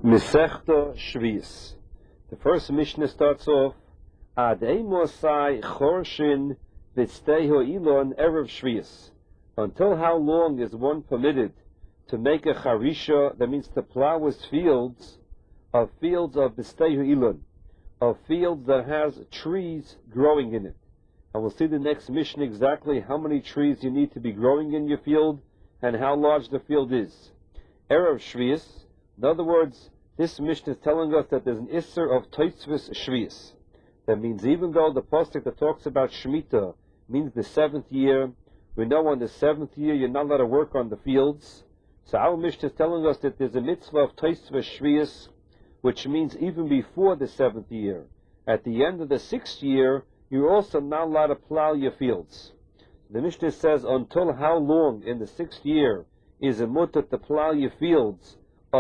Masechta Shvius. The first Mishnah starts off, Ad Eimosai Chorshin V'tzteho Ilon Erev Shvius. Until how long is one permitted to make a charisha, that means to plow his fields of V'tzteho Ilon, of fields that has trees growing in it. And we'll see the next Mishnah exactly how many trees you need to be growing in your field and how large the field is. Erev Shvius, in other words, this Mishnah is telling us that there's an Isser of Tosfos Shvius. That means even though the pasuk that talks about Shemitah means the 7th year, we know on the 7th year you're not allowed to work on the fields. So our Mishnah is telling us that there's a mitzvah of Tosfos Shvius, which means even before the 7th year. At the end of the 6th year, you're also not allowed to plow your fields. The Mishnah says until how long in the 6th year is a mutter to plow your fields?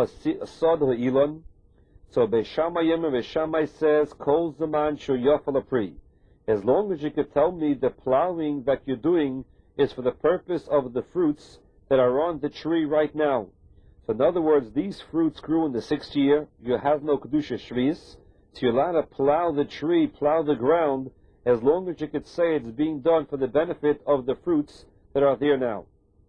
Ilon. So Beishamai says, Kol Zaman Shu Yafal Apri. As long as you can tell me the plowing that you're doing is for the purpose of the fruits that are on the tree right now. So in other words, these fruits grew in the 6th year, you have no Kedusha Shvius, so you're allowed to plow the tree, plow the ground, as long as you could say it's being done for the benefit of the fruits that are there now.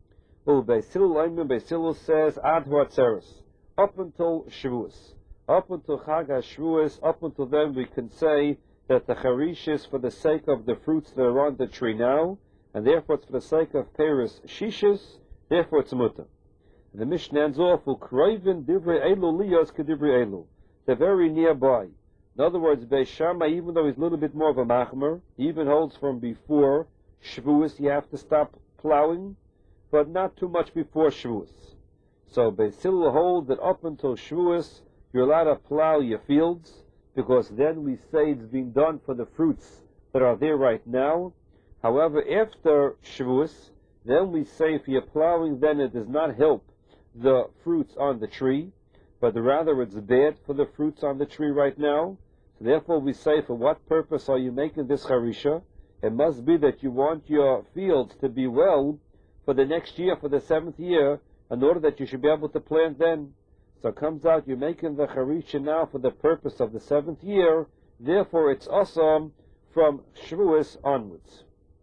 Beisilul says, Ad Huatzeres. Up until Shavuos, up until Chag HaShavuos, up until then we can say that the charish is for the sake of the fruits that are on the tree now, and therefore it's for the sake of Peres Shishis, therefore it's mutter. And the Mishnah ends off, Ukroivin divrei elu liyos kedivrei elu. They're very nearby. In other words, Beis Shammai, even though he's a little bit more of a machmer, he even holds from before Shavuos you have to stop plowing, but not too much before Shavuos. So Beisilul holds that up until Shavuos, you're allowed to plow your fields, because then we say it's being done for the fruits that are there right now. However, after Shavuos, then we say if you're plowing, then it does not help the fruits on the tree, but rather it's bad for the fruits on the tree right now. So therefore we say, for what purpose are you making this charisha? It must be that you want your fields to be well for the next year, for the 7th year, in order that you should be able to plant then. So it comes out you're making the charisha now for the purpose of the 7th year, therefore it's awesome from Shavuos onwards.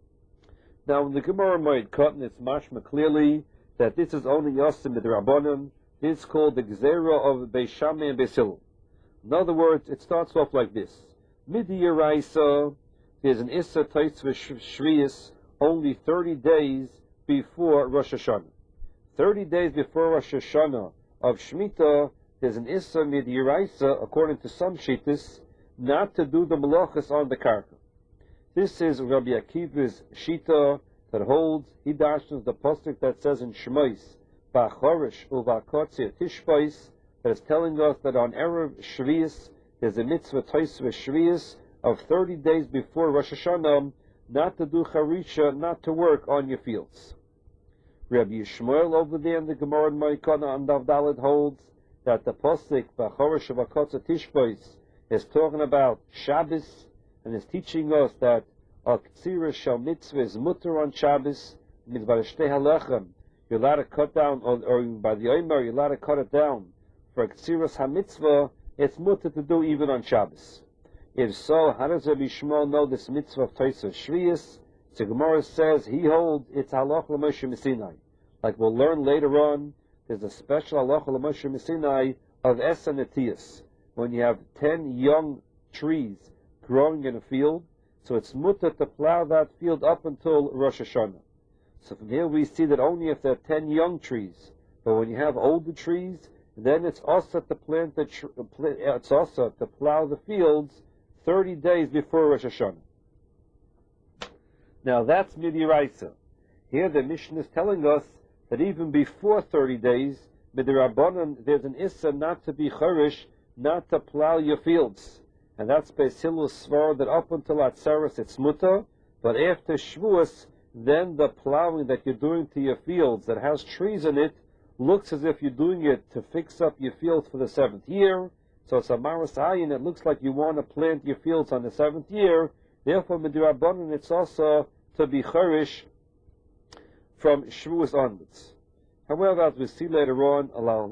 Now in the Gemara Moed Katan it's mashma clearly that this is only Yosim Midrabanan. This is called the Gzera of Beis Shammai and Beisilul. In other words, it starts off like this. Midi Yeraisa, there's an Issa Tosfos Shvius only 30 days before Rosh Hashanah. 30 days before Rosh Hashanah of Shemitah, there's an Issa Mid Yeraisa, according to some Shittas, not to do the Malachas on the Karka. This is Rabbi Akiva's Shita that holds, he dashes the pasuk that says in Shemais, Ba'chorish u'va'kotzir tishbais, that is telling us that on Erev Shvius, there's a mitzvah Tosfos Shvius of 30 days before Rosh Hashanah, not to do charisha, not to work on your fields. Rabbi Yishmael over there in the Gemara in Moikana and Davdalit holds that the pasuk B'chorish u'va'kotzir tishbais is talking about Shabbos, and is teaching us that a ktsira shal mitzvah is mutter on Shabbos, means by the shtei halechem, you're allowed to cut down, or by the omer, you're allowed to cut it down. For ktsiras ha-mitzvah, it's mutter to do even on Shabbos. If so, how does Rabbi Shmuel know this mitzvah of Tosfos Shvius? The Gemara says he holds it's halach l'Moshe Missinai. Like we'll learn later on, there's a special halach l'Moshe Missinai of Esa Netias. When you have 10 young trees growing in a field, so it's mutter to plow that field up until Rosh Hashanah. So from here we see that only if there are 10 young trees, but when you have older trees, then it's also to plant it's also to plow the fields 30 days before Rosh Hashanah. Now that's Midiraisa. Here the Mishnah is telling us that even before 30 days, Midirabanan, there's an Issa not to be charish, not to plow your fields. And that's Beisilul Svar that up until Atzeres it's mutter, but after Shavuos, then the plowing that you're doing to your fields that has trees in it looks as if you're doing it to fix up your fields for the 7th year. So it's a maras ayin, it looks like you want to plant your fields on the 7th year. Therefore, Midirabanan, it's also to be charish from Shavuos onwards. However, as we see later on,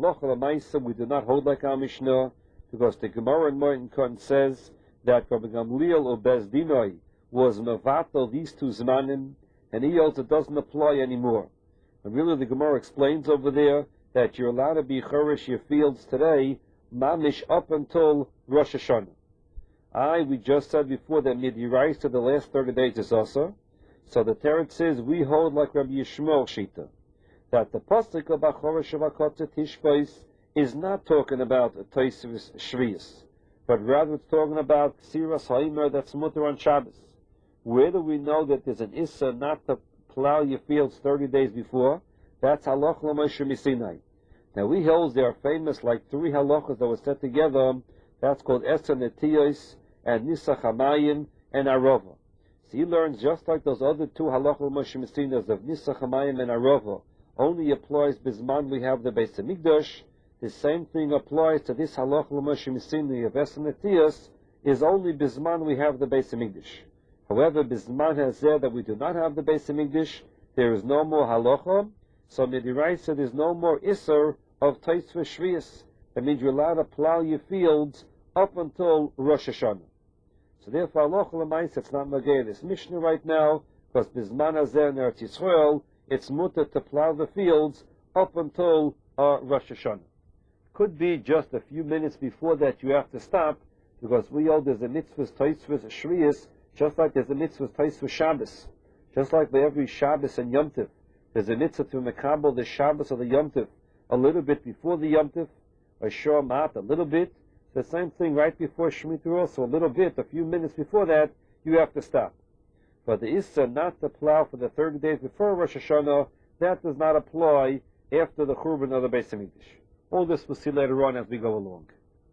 we do not hold like our Mishnah, because the Gemara in Moed Katan says that Rabbi Gamliel or Beis Dinai was mevatel these two zmanim, and he also doesn't apply anymore. And really the Gemara explains over there that you're allowed to be chorish your fields today, mamish up until Rosh Hashanah. We just said before that Midiraisa to the last 30 days is also. So the Teretz says we hold like Rabbi Yishmael Shita, that the pasuk of Chorish Avakotze Tishbais is not talking about a Tosfos Shvius, but rather it's talking about Siras Haimer that's mutter on Shabbos. Where do we know that there's an Issa not to plow your fields 30 days before? That's Halach L'Moshe Misinai. Now we hold there are famous like 3 halachas that were set together. That's called Eser Netiyos and Nisach Hamayim and Arova. So he learns just like those other 2 halachas L'Moshe Misinas of Nisach Hamayim and Arova only applies bisman we have the Beis Hamikdash. The same thing applies to this halach l'Moshe Misini of Eser Netiyos is only bisman we have the Beis Hamikdash. However, bisman has said that we do not have the Beis Hamikdash, there is no more halacha, so Midiraisa there's no more Isser of Tosfos Shvius. That means you're allowed to plow your fields up until Rosh Hashanah. So therefore, halacha l'maisa it's not magay this Mishnah right now, because bisman hazeh in Eretz Yisrael it's mutter to plow the fields up until Rosh Hashanah. Could be just a few minutes before that you have to stop, because we know there's a mitzvah Tosfos Shvius, just like there's a mitzvah Tosfos Shabbos. Just like by every Shabbos and Yom Tov, there's a mitzvah to mekabel the Shabbos or the Yom Tov a little bit before the Yom Tov, or Shor Ma'at a little bit. The same thing right before Shemitah also, a little bit, a few minutes before that, you have to stop. But the Issa not to plow for the 30 days before Rosh Hashanah, that does not apply after the Churban of the Beis Hamikdash. All this we'll see later on as we go along.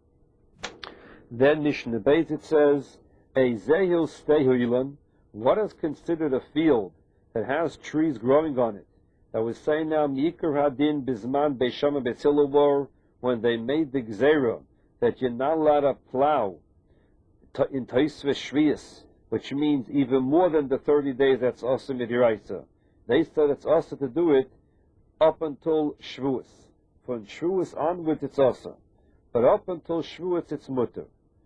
Then Mishnah Beis it says, a Zehil Stehu Ilan, what is considered a field that has trees growing on it? That we say now, Mikar Hadin Bizman Beishama Betzilubor, when they made the Gzera, that you're not allowed to plow in Tosfos Shvius, which means even more than the 30 days that's also Midiraisa. They said it's also to do it up until Shavuos. From Shavuos onwards it's also. But up until Shavuos it's mutter.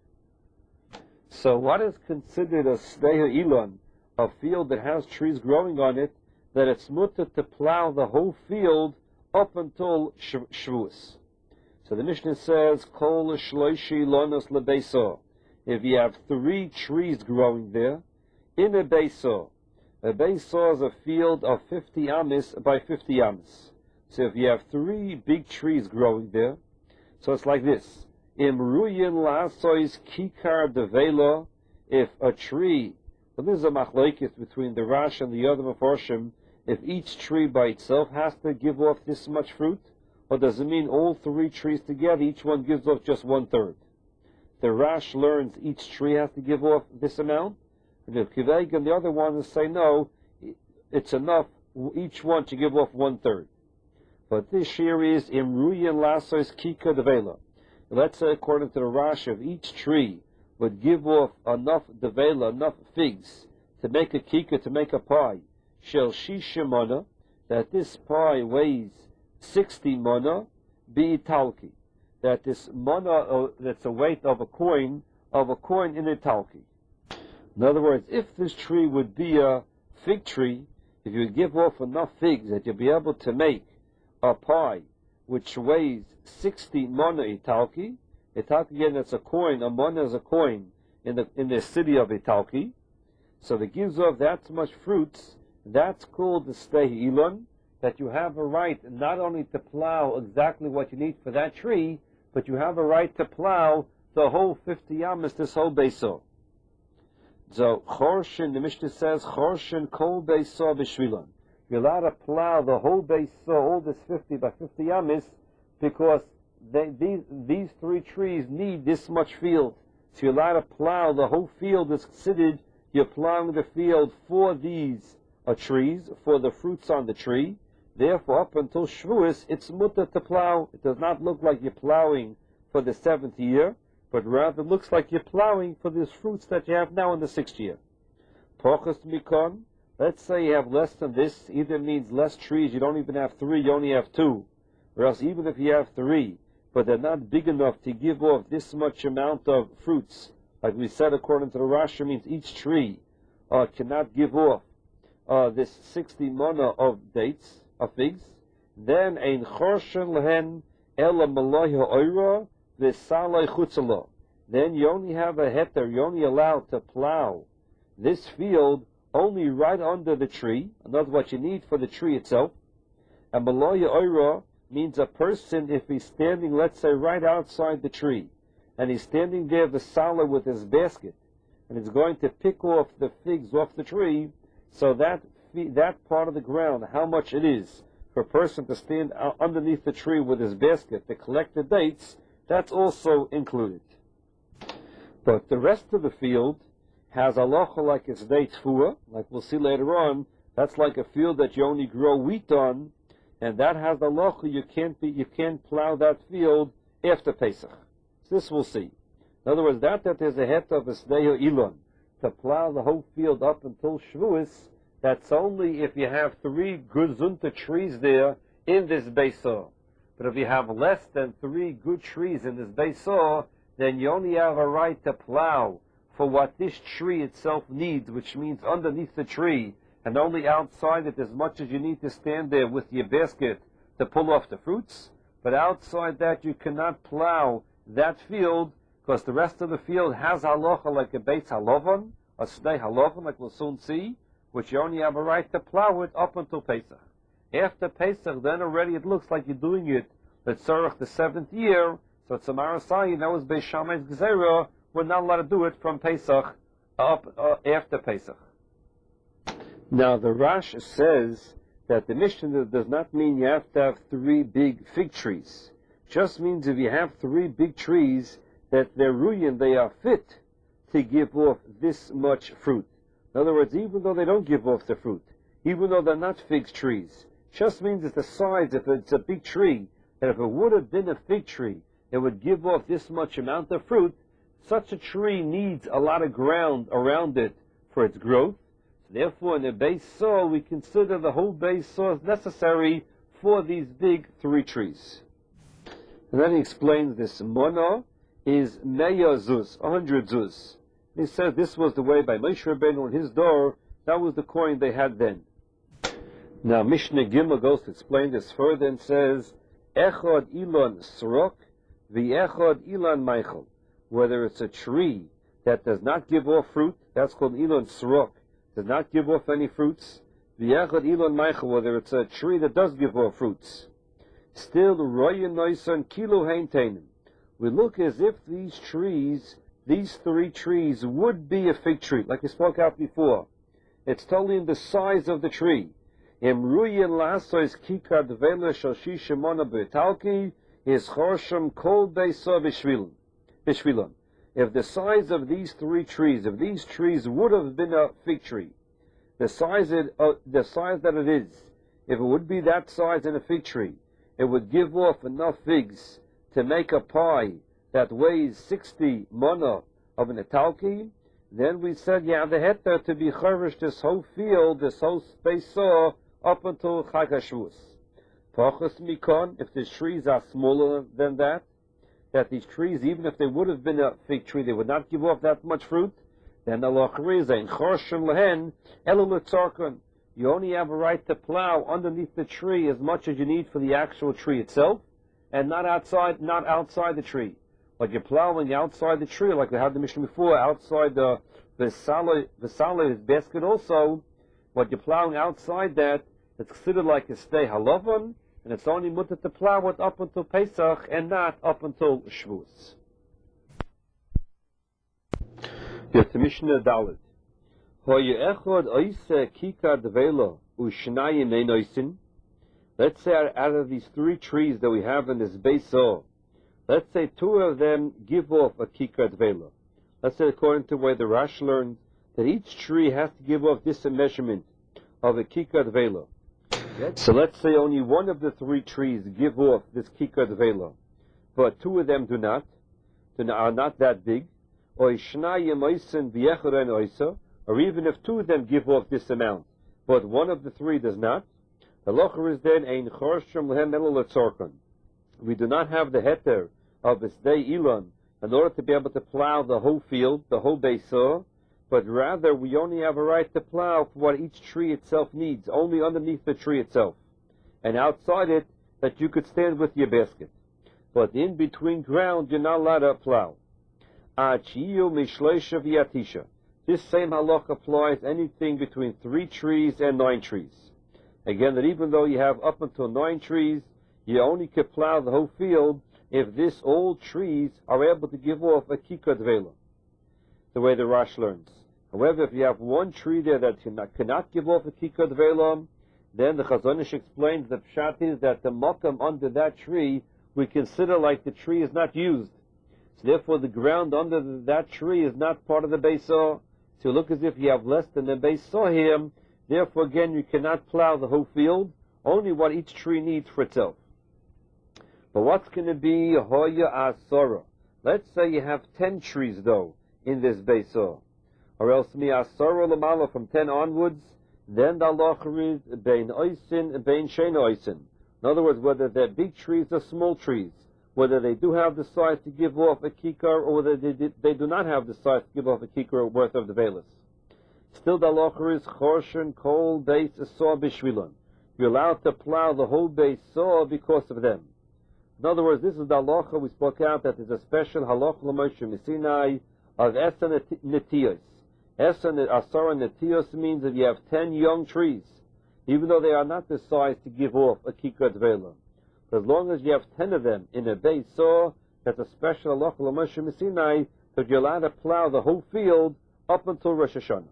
So what is considered a Steha Ilan, a field that has trees growing on it, that it's mutter to plow the whole field up until Shavuos? So the Mishnah says, Kol Shloishi Lonos Lebeso. If you have 3 trees growing there, in a Beiso is a field of 50 amis by 50 amis. So if you have 3 big trees growing there, so it's like this. Im ruyin la'asois kikar devela, if a tree, well, this is a machlokes between the Rash and the other Mefarshim, if each tree by itself has to give off this much fruit, or does it mean all 3 trees together, each one gives off just 1/3? The Rash learns each tree has to give off this amount, and the Kiveg and the other ones say no, it's enough, each one to give off 1/3. But this here is Imruyan Lasos Kika Devela. Let's say according to the Rash, if each tree would give off enough Devela, enough figs, to make a kika, to make a pie, Shel Shisha Mana, that this pie weighs 60 mana, be Italki. That this mana, that's a weight of a coin in Italki. In other words, if this tree would be a fig tree, if you give off enough figs that you'll be able to make a pie which weighs 60 mana Italki, Italki again that's a coin, a mana is a coin in the city of Italki, so that gives off that much fruits, that's called the Stehi Ilan, that you have a right not only to plow exactly what you need for that tree, but you have a right to plow the whole 50 amas, this whole beiso. So, Chorshin, the Mishnah says, Chorshin kol beiso b'shvilan. You're allowed to plow the whole beiso, all this 50 by 50 amas, because these 3 trees need this much field. So you're allowed to plow the whole field is considered, you're plowing the field for these trees, for the fruits on the tree. Therefore, up until Shavuos, it's mutter to plow. It does not look like you're plowing for the 7th year, but rather looks like you're plowing for these fruits that you have now in the 6th year. Pochas mikon, Let's say you have less than this, either means less trees, you don't even have 3, you only have 2. Or else even if you have 3, but they're not big enough to give off this much amount of fruits, like we said according to the Rashi, means each tree cannot give off this 60 mana of dates, of figs, then ein chorshen lehen ela malay ha'oira v'salay chutzala. Then you only have a heter, you're only allowed to plow this field only right under the tree, and that's what you need for the tree itself. And malay ha'oira means a person, if he's standing, let's say, right outside the tree, and he's standing there v'salay with his basket, and he's going to pick off the figs off the tree, so that part of the ground, how much it is for a person to stand underneath the tree with his basket to collect the dates, that's also included. But the rest of the field has halacha like it's day tfuah, like we'll see later on. That's like a field that you only grow wheat on, and that has halacha. You can't plow that field after Pesach. So this we'll see. In other words, that there's a het of a sdeya ilon to plow the whole field up until Shavuos. That's only if you have 3 good zunta trees there in this beisah. But if you have less than 3 good trees in this beisah, then you only have a right to plow for what this tree itself needs, which means underneath the tree, and only outside it as much as you need to stand there with your basket to pull off the fruits. But outside that, you cannot plow that field, because the rest of the field has halacha like a beis halavan, a snei halavan, like we'll soon see, which you only have a right to plow it up until Pesach. After Pesach, then already it looks like you're doing it L'tzorach the 7th year, so it's a marasai, that was Beis Shammai's Gezerah, we're not allowed to do it from Pesach up after Pesach. Now the Rash says that the Mishnah does not mean you have to have 3 big fig trees. Just means if you have 3 big trees, that they're ruyin, they are fit to give off this much fruit. In other words, even though they don't give off the fruit, even though they're not fig trees, just means it's the size, if it's a big tree, that if it would have been a fig tree, it would give off this much amount of fruit. Such a tree needs a lot of ground around it for its growth. So therefore, in a base saw, we consider the whole base saw as necessary for these big 3 trees. And then he explains this mana is meya zuz, 100 zuz. He says this was the way by Moshe Rabbeinu on his door, that was the coin they had then. Now Mishnah Gimel goes to explain this further and says, Echad ilan srok, v'echad ilan meichel. Whether it's a tree that does not give off fruit, that's called ilan srok, does not give off any fruits, v'echad ilan meichel, whether it's a tree that does give off fruits. Still, royen noisan kilo hein teinim. We look as if these trees, these 3 trees, would be a fig tree, like I spoke out before. It's totally in the size of the tree. Im ruyen lasois kikar dvela shel shisha mona betalki is chorsham kol beisa bishvilon. If the size of these 3 trees, if these trees would have been a fig tree, the size that it is, if it would be that size in a fig tree, it would give off enough figs to make a pie that weighs 60 mana of an italki. Then we said you have the heter to be cherish this whole field, this whole space saw up until Chag HaShavuos. Pachas mikon, if the trees are smaller than that these trees, even if they would have been a fig tree, they would not give off that much fruit, then the lachriza in chorshim lehen elu letzarkon. You only have a right to plow underneath the tree as much as you need for the actual tree itself, and not outside the tree. But you're plowing outside the tree, like we had the Mishnah before, outside the Vesala's basket also. What you're plowing outside that, it's considered like a stay halavan, and it's only mutter to plow it up until Pesach and not up until Shavuos. Yet the Mishnah Dalet. Let's say out of these 3 trees that we have in this Beisah, let's say 2 of them give off a kikar dvela. Let's say according to the way the Rash learned, that each tree has to give off this measurement of a kikar dvela. So let's say only 1 of the 3 trees give off this kikar dvela, but 2 of them are not that big, or even if 2 of them give off this amount, but one of the three does not, the locher is then ein chorshim lehem elo letzorkon. We do not have the heter of Bisdei Elon in order to be able to plow the whole field, the whole beisah, but rather we only have a right to plow for what each tree itself needs, only underneath the tree itself. And outside it, that you could stand with your basket. But in between ground, you're not allowed to plow. Achiyu mishleisha v'yatisha. This same halach applies anything between 3 trees and 9 trees. Again, that even though you have up until 9 trees, you only can plow the whole field if this old trees are able to give off a kikar dvela, the way the Rash learns. However, if you have 1 tree there that cannot give off a kikar dvela, then the Chazon Ish explains that pshat is that the makam under that tree we consider like the tree is not used. So therefore the ground under that tree is not part of the beisah. So look as if you have less than the beisah here. Therefore again you cannot plow the whole field, only what each tree needs for itself. But what's going to be hoya asara? Let's say you have 10 trees though in this beisah, or else mi asara lamala from 10 onwards. Then the halacha is bein oisin and bein shein oisin. In other words, whether they're big trees or small trees, whether they do have the size to give off a kikar or whether they do not have the size to give off a kikar worth of the velas. Still the halacha is chorshen kol beis saw bishvilon. You're allowed to plow the whole beis saw because of them. In other words, this is the halacha we spoke out that is a special halacha l'Moshe Missinai of Esa Netiyos. Esa Asara Netiyos means that you have 10 young trees, even though they are not the size to give off a kikar dvela. But as long as you have 10 of them in a beis saw, that's a special halacha l'Moshe Missinai that you're allowed to plow the whole field up until Rosh Hashanah.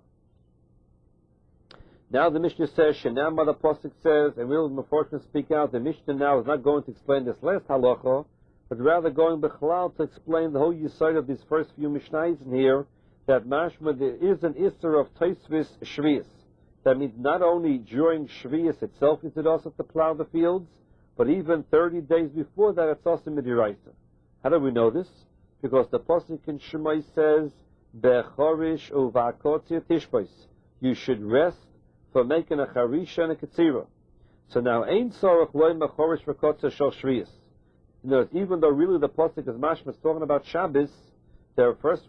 Now the Mishnah says, Shenamah the Pasuk says, and we'll unfortunately speak out, the Mishnah now is not going to explain this last halacha, but rather going b'chalal to explain the whole yesod of these first few Mishnahs in here, that mashma there is an isser of Tosfos Shvius. That means not only during Shvius itself is it also to plow the fields, but even 30 days before that it's also midiraisa. How do we know this? Because the Pasuk in Shemai says, Bechorish uvakotzir tishbos. You should rest for making a charisha and a ketzira. So now, ein sorach loy mechorish v'kotzir shel shvius. Even though really the pasuk is mashma talking about Shabbos, the first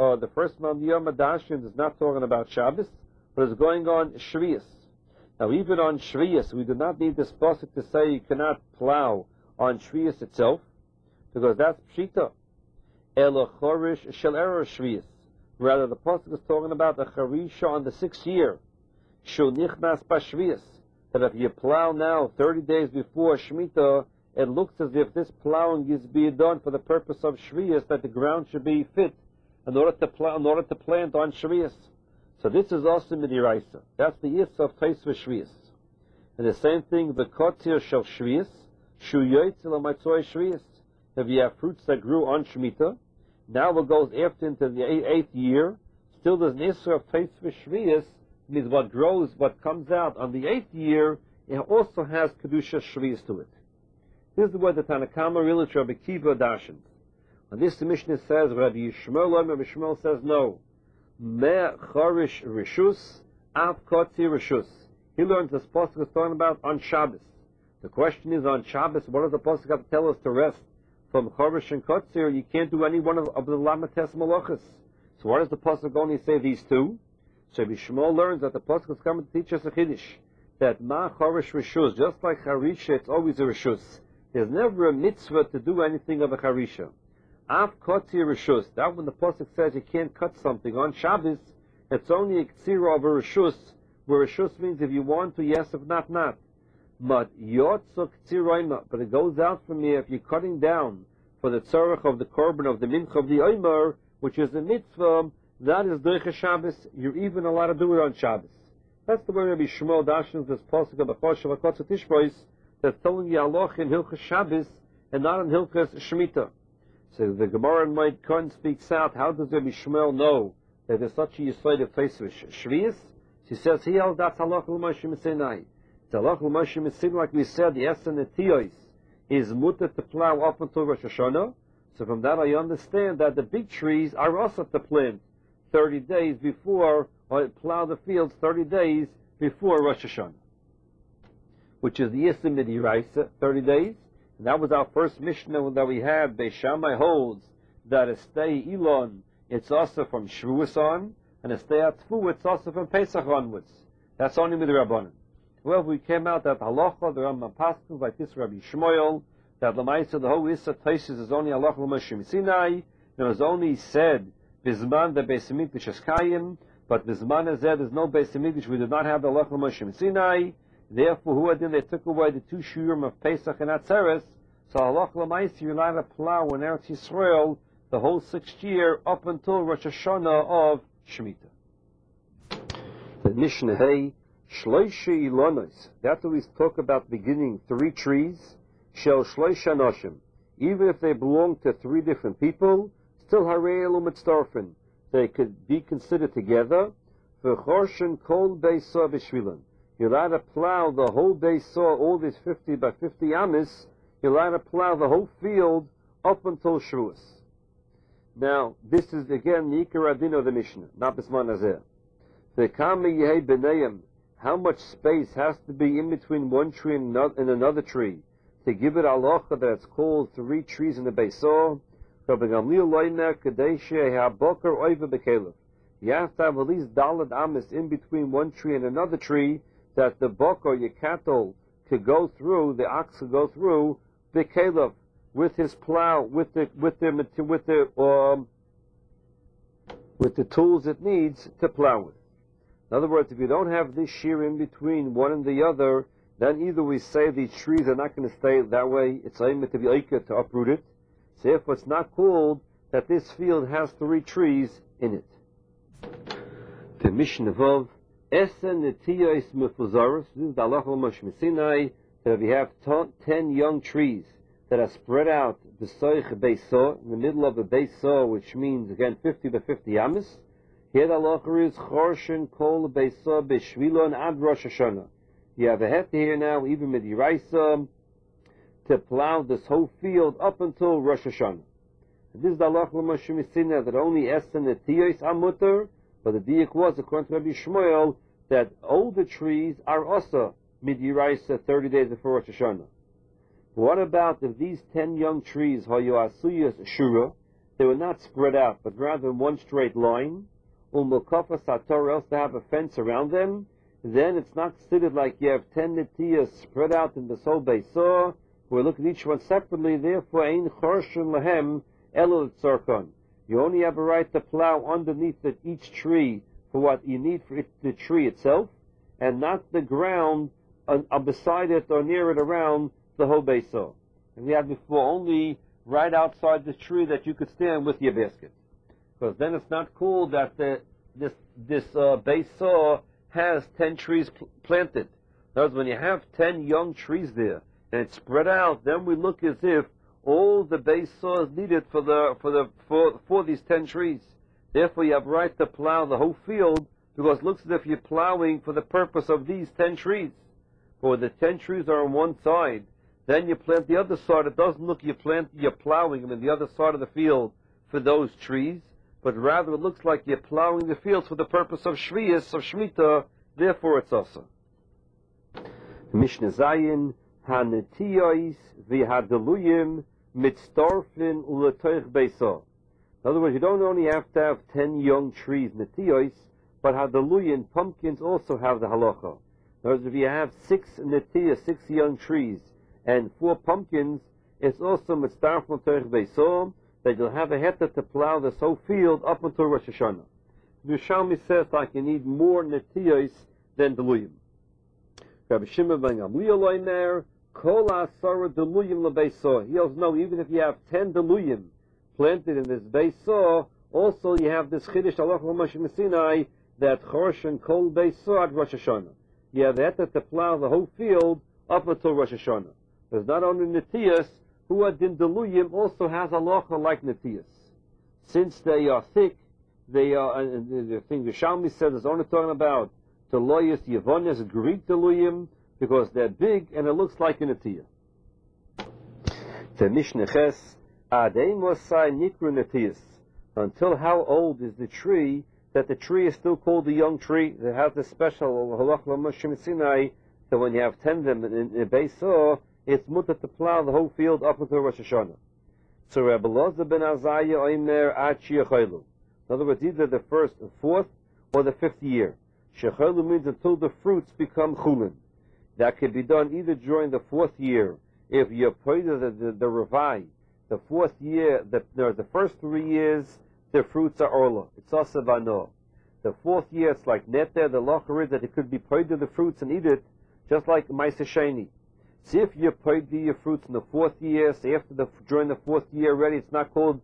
man Yom Adashim is not talking about Shabbos, but it's going on Shvius. Now, even on Shvius, we do not need this pasuk to say you cannot plow on Shvius itself, because that's pshita. Elo chorish shel erer Shvius. Rather, the pasuk is talking about the charisha on the 6th year. Shul nichnas b'shvius, that if you plow now 30 days before Shemitah, it looks as if this plowing is being done for the purpose of Shvius, that the ground should be fit in order to plant on Shvius. So this is also midiraisa. That's the is of Tosfos Shvius. And the same thing, the kotzir shel Shvius, shu yoytzel amatzoi Shvius. If you have fruits that grew on Shemitah, now it goes after into the 8th year, still there's an isra of Tosfos Shvius, means what grows, what comes out on the 8th year, it also has Kedusha Shvius to it. This is the word that Tanakama really Rabbi Kiva dashens. On this the Mishnah says, Rabbi Yishmael says no. Me chorish rishus, av kotzi rishus. He learns this pasuk is talking about on Shabbos. The question is on Shabbos, what does the pasuk have to tell us to rest from chorish and kotzi? You can't do any one of the lamates malachas. So why does the pasuk only say these two? So Bishmol learns that the pasuk is coming to teach us a chiddush, that ma chorish rishus, just like charisha, it's always a rishus. There's never a mitzvah to do anything of a charisha. Av kotzi rishus, that when the pasuk says you can't cut something on Shabbos, it's only a ktsira of a rishus, where rishus means if you want to, yes, if not, not. But yotzuk ktiraima, but it goes out from here if you're cutting down for the tzarech of the korban of the mincha of the omer, which is a mitzvah. That is Doicha Shabbos. You're even allowed to do it on Shabbos. That's the way Rabbi Shmuel dashens this pasuk of Achoshav Akotza Tishbos that's telling you halacha in Hilchas Shabbos and not in Hilchas Shemitah. So the Gemara in Moed Katan speaks out. How does Rabbi Shmuel know that there's such a yesod of Tosfos Shvius? She says he held that's halacha l'Moshe Missinai. It's halacha l'Moshe Missinai, like we said, the Esa Netiyos is mutter to plow up until Rosh Hashanah. So from that I understand that the big trees are also to plant 30 days before, or plow the fields 30 days before Rosh Hashanah, which is the Yisra Midiraisa, 30 days. And that was our first Mishnah that we had. Beis Shammai holds that a stay Elon, it's also from Shavuos on, and a stay Atfu, it's also from Pesach onwards. That's only with the Rabbanan. Well, we came out that halacha, the Rambam Paskin, like this Rabbi Shmuel, that Lamaisa, the whole Issa Taisis is only halacha l'Moshe Sinai, and it was only said, Bizman the Beis Hamikdash is Kayim, but Bizman Azeh, there's no Beis Hamikdash, we did not have the halacha l'Moshe Sinai, therefore, who did they took away the 2 shurim of Pesach and Atzeres, so halacha l'Maisa, you're allowed to plow in Eretz Yisrael the whole 6th year up until Rosh Hashanah of Shemitah. The Mishnah Hey, Shloisha Ilonos, that's what we talk about beginning 3 trees, Shel Shloisha Noshim, even if they belong to 3 different people, still Harei Elu Mitztorfen, they could be considered together, V'chorshen Kol Beisah B'Shvilan. You're allowed to plow the whole Beisah, all these 50 by 50 amis, you're allowed to plow the whole field up until Shavuos. Now, this is again the Ikar Adin of the Mishnah, not Bisman Azeh. The Kami Yehei B'Neim, how much space has to be in between one tree and another tree to give it halacha that it's called 3 trees in the Beisah? Rabbi Gamliel Loimer Kadeshe HaBoker Oiva B'Kelev. You have to have at least Dalad Amis in between one tree and another tree that the boker, your cattle, could go through, the ox could go through B'Kelev with his plow, with the tools it needs to plow with. In other words, if you don't have this shear in between one and the other, then either we say these trees are not going to stay that way, it's aimed to be oiker to uproot it. So therefore it's not called that this field has 3 trees in it. The Mishnah of Esen Netiyos Mefuzaros, this is the halacha l'Moshe Sinai, that if you have 10 young trees that are spread out b'soich Beisah, in the middle of the Beisah, which means again 50 by 50 amis, here the halacha is Chorshen Kol Beisah B'Shvilon Ad Rosh Hashanah. You have a heta here now, even with Yiraisa, to plow this whole field up until Rosh Hashanah. And this is the halacha l'Moshe Sinai that only Esen Netiyos Amuter, but the diak was, according to Rabbi Shmuel, that older trees are also mid-Yiraisa 30 days before Rosh Hashanah. What about if these 10 young trees, Hayu Asuyas Shura, they were not spread out, but rather in one straight line, Umukafas Sator, else to have a fence around them, then it's not considered like you have 10 netiyas spread out in the Sol Beisah, we look at each one separately, therefore, Ein Chorshen Lahem Elul Tzorkon. You only have a right to plow underneath each tree for what you need for the tree itself, and not the ground beside it or near it around the whole Beisah. And we had before only right outside the tree that you could stand with your basket. Because then it's not cool that this Beisah has 10 trees planted. In other words, when you have 10 young trees there, and it's spread out, then we look as if all the Beisah is needed for these 10 trees. Therefore, you have right to plow the whole field, because it looks as if you're plowing for the purpose of these 10 trees. For the 10 trees are on one side, then you plant the other side. It doesn't look you're plowing them in the other side of the field for those trees, but rather it looks like you're plowing the fields for the purpose of Shvius, of Shemitah. Therefore, it's also. Mishnah Zayin, Hanetiyos v'hadeluyim mitztorfin uletoich Beisah. In other words, you don't only have to have 10 young trees, netiyos, but hadeluyim, pumpkins, also have the halacha. In other words, if you have 6 netiyos, 6 young trees, and 4 pumpkins, it's also mitztorfin uletoich Beisah, that you'll have a heta to plow this whole field up until Rosh Hashanah. The Yerushalmi says like you need more netiyos than deluyim. Rabbi Shimon ben Gamliel Loimer, Kol Asara deluyim leBeisah. He also knows even if you have 10 deluyim planted in this Beisah, also you have this Chiddush halacha l'Moshe Sinai that Chorshen Kol Beisah at Rosh Hashanah. You have the heta to plow the whole field up until Rosh Hashanah. There's not only netiyos, who are din deluyim also has halacha like netiyos. Since they are thick, they are, the thing the Yerushalmi says is only talking about Teloyas Yevonis, Greek deluyim, because they're big and it looks like a netiyah. The Mishnah Ches, Adei Mosai Nikru netiyos. Until how old is the tree that the tree is still called a young tree. It has this special halach l'Moshe Sinai that when you have 10 of them in a base saw, it's mutter to plow the whole field up until Rosh Hashanah. So Rabbi Loza ben Azariah oimer ad she'achaylu. In other words, either the first, the fourth, or the 5th year. She'achaylu means until the fruits become chulin. That could be done either during the 4th year, if you're part of the Ravai. The 4th year, the first 3 years, the fruits are orla. It's also vano. The 4th year, it's like neter. The locher is that it could be part of the fruits and eat it, just like Maisa Sheni. See if you paid your fruits in the 4th year, so during the 4th year already, it's not called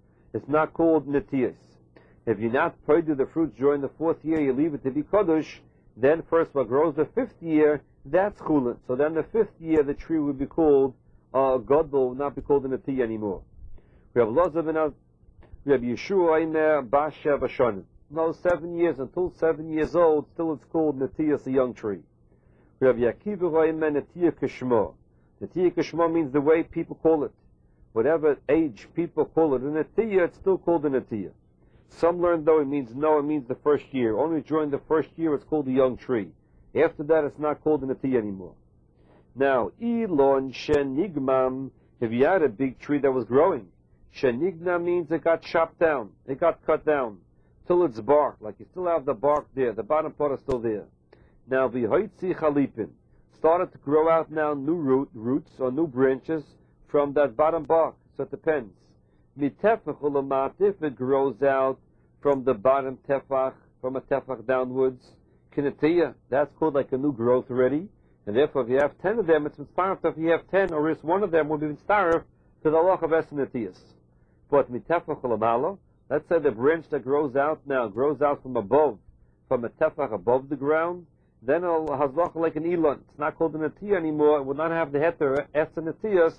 netiyas. If you're not paid the fruits during the 4th year, you leave it to be kodesh. Then first, what grows the 5th year, that's chulin. So then the 5th year, the tree would be called godel, would not be called a netiyah anymore. We have lots of we have Yeshua Eimer Basha Bashanim. No, 7 years until 7 years old, still it's called netiyas, a young tree. We have Yakiv Eimer netiyah kishmo. Netiyah kishmo means the way people call it. Whatever age people call it a netiyah, it's still called a netiyah. Some learn though it means the first year. Only during the first year it's called a young tree. After that it's not called a netiyah anymore. Now, Elon Shenigmam, if you had a big tree that was growing, Shenigna means it got chopped down, it got cut down, till it's bark, like you still have the bark there, the bottom part is still there. Now, V'hoitzi Chalipin, started to grow out now new roots or new branches from that bottom bark, so it depends. Mitefach ulamat, if it grows out from the bottom tefach, from a tefach downwards, kinetiyah, that's called like a new growth already, and therefore if you have 10 of them, it's mitzvah. If you have 10, or if one of them will be mitzvah to the halach of esenetiyas. But mitefach ulamala, let's say the branch that grows out from above, from a tefach above the ground, then it'll hazlach like an elon. It's not called a netiyah anymore. It will not have the heter esenetiyas.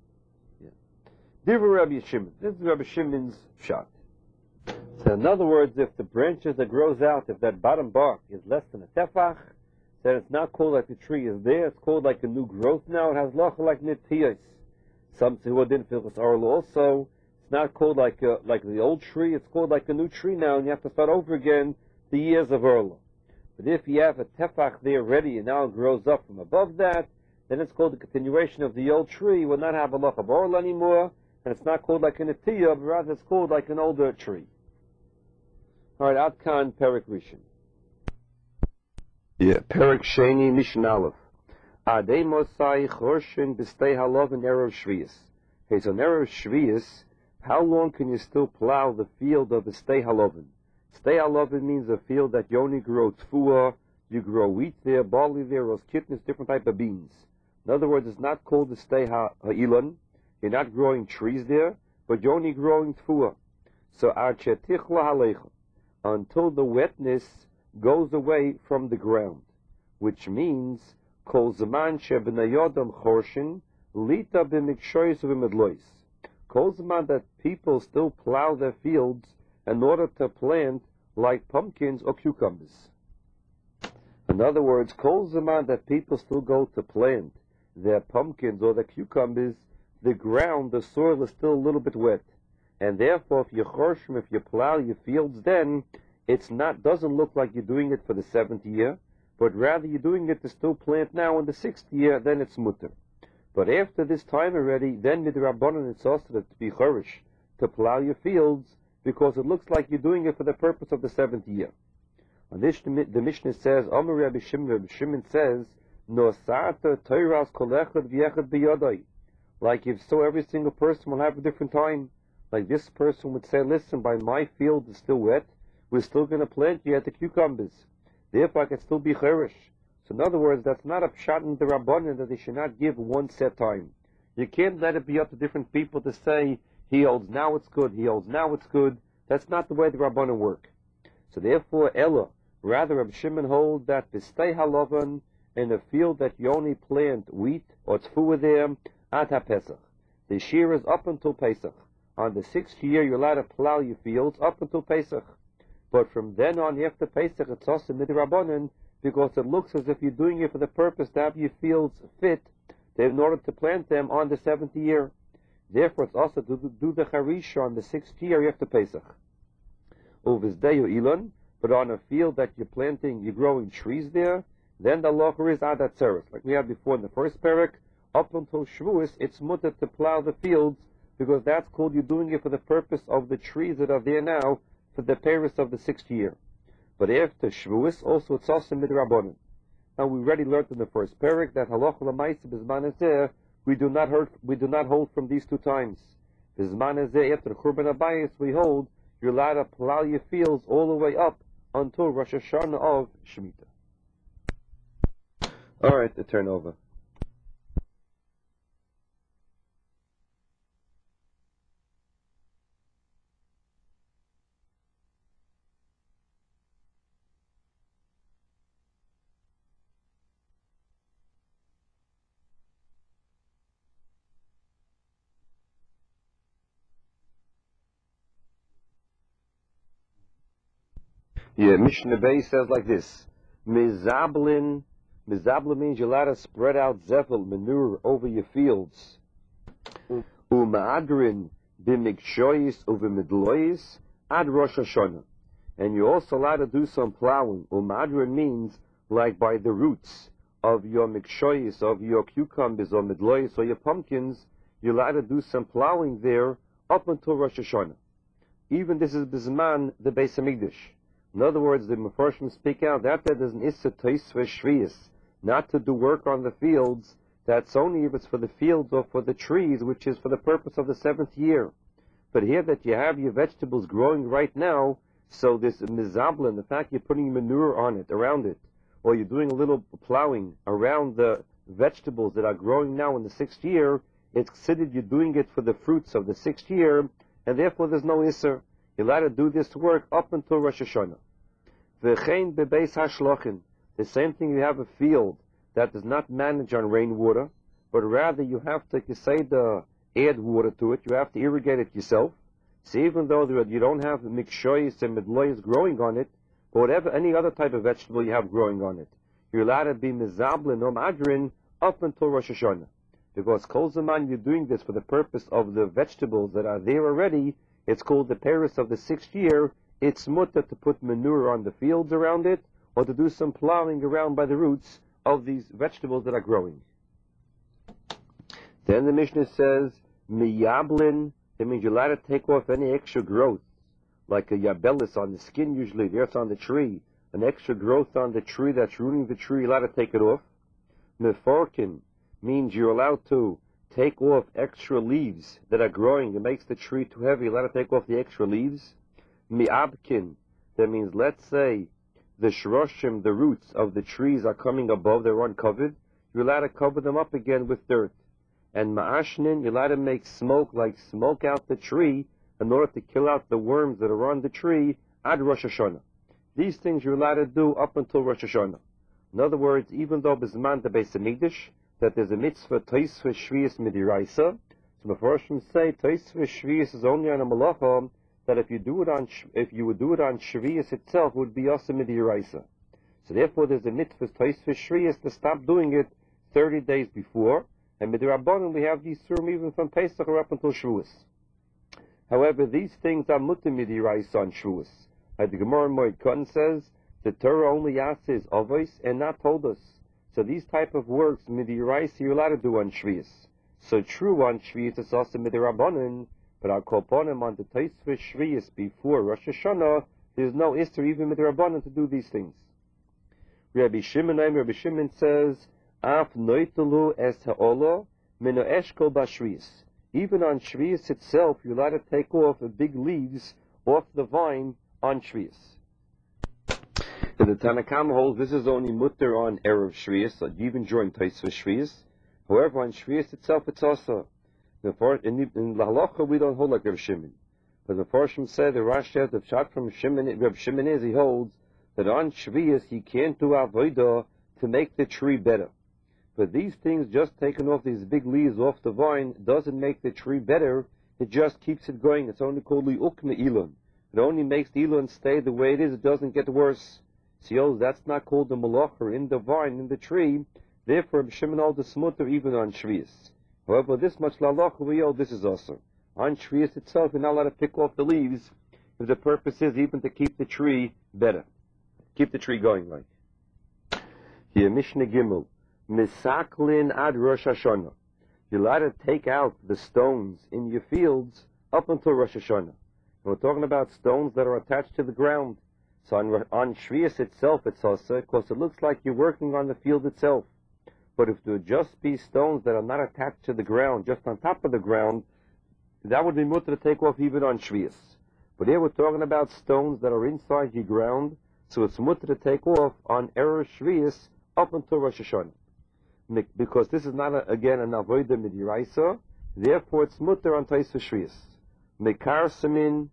Divrei Rabbi Shimon. This is Rabbi Shimon's shot. So in other words, if the branches that grows out, if that bottom bark is less than a tefach, then it's not called like the tree is there. It's called like a new growth now. It has locha like netiyas. Some say, well, didn't feel it's arla also. It's not called like the old tree. It's called like a new tree now, and you have to start over again the years of arla. But if you have a tefach there ready and now it grows up from above that, then it's called the continuation of the old tree. It will not have a locha of arla anymore. And it's not called like a netiyah, but rather it's called like an older tree. All right, Adkan Perik Rishon. Yeah, Perik Sheni Mishnah Aleph. Adei Mosai Chorshin B'stei Halov in Erev Shvius. Hey, so in Erev Shvius, how long can you still plow the field of B'stei Halovin? Stei Halovin means a field that you only grow tfuah, you grow wheat there, barley there, roast kidneys, different type of beans. In other words, it's not called the Stei Ha'ilon. You're not growing trees there, but you're only growing tfuah. So until the wetness goes away from the ground, which means kol zaman shebenayodam chorshin lita b'mikshoyis v'medlois. Kol zaman that people still plow their fields in order to plant like pumpkins or cucumbers. In other words, kol zaman that people still go to plant their pumpkins or their cucumbers, the ground, the soil is still a little bit wet. And therefore, if you plow your fields then, doesn't look like you're doing it for the 7th year, but rather you're doing it to still plant now in the 6th year, then it's mutter. But after this time already, then midrabanan it's also to be chorish, to plow your fields, because it looks like you're doing it for the purpose of the 7th year. On this, the Mishnah says, Amar Rabbi Shimon says, No sa'ata toiras kol echad v'echad b'yodai. Like if so, every single person will have a different time. Like this person would say, listen, by my field is still wet, we're still going to plant yet the cucumbers. Therefore, I can still be cherish. So in other words, that's not a pshat in the Rabbanan that they should not give one set time. You can't let it be up to different people to say, he holds now it's good, he holds now it's good. That's not the way the Rabbanan work. So therefore, Ella, rather Reb Shimon hold that b'stei halavan, in a field that you only plant wheat or tfuah there, Ad HaPesach. The shear is up until Pesach. On the 6th year, you're allowed to plow your fields up until Pesach. But from then on, after Pesach, it's also midrabanan, because it looks as if you're doing it for the purpose to have your fields fit in order to plant them on the 7th year. Therefore, it's also to do the charisha on the 6th year after Pesach. Uvisdeyu Elon, but on a field that you're planting, you're growing trees there, then the halacha is ad atzeres. Like we had before in the first parak, up until Shavuos, it's mutter to plow the fields, because that's called you're doing it for the purpose of the trees that are there now, for the paris of the 6th year. But after Shavuos, also it's also midrabanan. Now we already learned in the first parak that halacha l'maisa b'zman hazeh we do not hold from these two times. B'zman hazeh after the Churban Abayis we hold you're allowed to plow your fields all the way up until Rosh Hashanah of Shemitah. All right, the turnover. Yeah, Mishnah Bay says like this: Mizablin means you're allowed to spread out zefel, manure, over your fields. U'ma'adrin b'mikshoyis u'v'midloyis ad Rosh Hashanah. And you're also allowed to do some plowing. U'ma'adrin means like by the roots of your mikshoyis, of your cucumbers or midloyis or your pumpkins, you're allowed to do some plowing there up until Rosh Hashanah. Even this is Bizman, the Beis Hamikdash. In other words, the Mefarshim speak out that there's an Issa Toisva Shviyas, not to do work on the fields. That's only if it's for the fields or for the trees, which is for the purpose of the 7th year. But here that you have your vegetables growing right now, so this mizablin, the fact you're putting manure on it, around it, or you're doing a little plowing around the vegetables that are growing now in the 6th year, it's considered you're doing it for the fruits of the 6th year, and therefore there's no Isser. You're allowed to do this work up until Rosh Hashanah. V'chein bebeis hashlochen. The same thing, you have a field that does not manage on rainwater, but rather you have to, add water to it. You have to irrigate it yourself. So even though you don't have mikshoyis and midloyis growing on it, or whatever, any other type of vegetable you have growing on it, you're allowed to be mizablin or madrin up until Rosh Hashanah. Because kol zaman you're doing this for the purpose of the vegetables that are there already, it's called the paris of the 6th year. It's mutter to put manure on the fields around it, or to do some plowing around by the roots of these vegetables that are growing. Then the Mishnah says, miyablin, that means you're allowed to take off any extra growth, like a yabelis on the skin usually, there's on the tree, an extra growth on the tree that's ruining the tree, you're allowed to take it off. Meforkin means you're allowed to take off extra leaves that are growing. It makes the tree too heavy. You're allowed to take off the extra leaves. Mi'abkin, that means, let's say, the shroshim, the roots of the trees are coming above, they're uncovered. You're allowed to cover them up again with dirt. And ma'ashnin, you're allowed to make smoke, like smoke out the tree, in order to kill out the worms that are on the tree, ad Rosh Hashanah. These things you're allowed to do up until Rosh Hashanah. In other words, even though Bizman the Beis Hamikdash, that there's a mitzvah Toisva Shviyas Midiraisa, so the Mefarshim say Toisva Shviyas is only on a malacha that if you would do it on Shviyas itself, it would be also Midiraisa. So therefore, there's a mitzvah Toisva Shviyas to stop doing it 30 days before, and Midirabanan we have these surim even from Pesach or up until Shavuos. However, these things are mutter Midiraisa on Shavuos. Like the Gemara in Moed Katan says, the Torah only asks avos and not told us. So these type of works, midiraisa, you're allowed to do on Shviyas. So true on Shviyas, it's also midirabanan, but our kolponim on the Tosfos Shviyas before Rosh Hashanah, there's no Isser even midirabanan to do these things. Rabbi Shimon says, Af noitelu es ha'olo mino eshkol b'Shviyas. Even on Shviyas itself, you're allowed to take off the big leaves off the vine on Shviyas. The Tanakam holds this is only mutter on Erev Shviyas, so even during Tosfos Shviyas. However, on Shviyas itself, it's also. In the halacha, we don't hold like Reb Shimon. But the Farshim said, the Rashi, the shot from Reb Shimon is, he holds that on Shviyas, he can't do avodah to make the tree better. But these things, just taking off these big leaves off the vine, doesn't make the tree better. It just keeps it going. It's only called li'ukme ilon. It only makes the ilon stay the way it is. It doesn't get worse. So that's not called the malacha in the vine, in the tree. Therefore, Shimon holds the smutter even on Shviyas. However, this much lalacha we hold, this is also. On Shviyas itself, you're not allowed to pick off the leaves. if the purpose is even to keep the tree better, keep the tree going right. Here, Mishnah Gimel, Misaklin ad Rosh Hashanah. You're allowed to take out the stones in your fields up until Rosh Hashanah. And we're talking about stones that are attached to the ground. So on Shvius itself, it's also, because it looks like you're working on the field itself. But if there would just be stones that are not attached to the ground, just on top of the ground, that would be mutter to take off even on Shvius. But here we're talking about stones that are inside your ground, so it's mutter to take off on Erev Shvius up until Rosh Hashanah. Because this is not, again, an avodah midiraisa, therefore it's mutter on Taisa Shvius. Mekar Samin,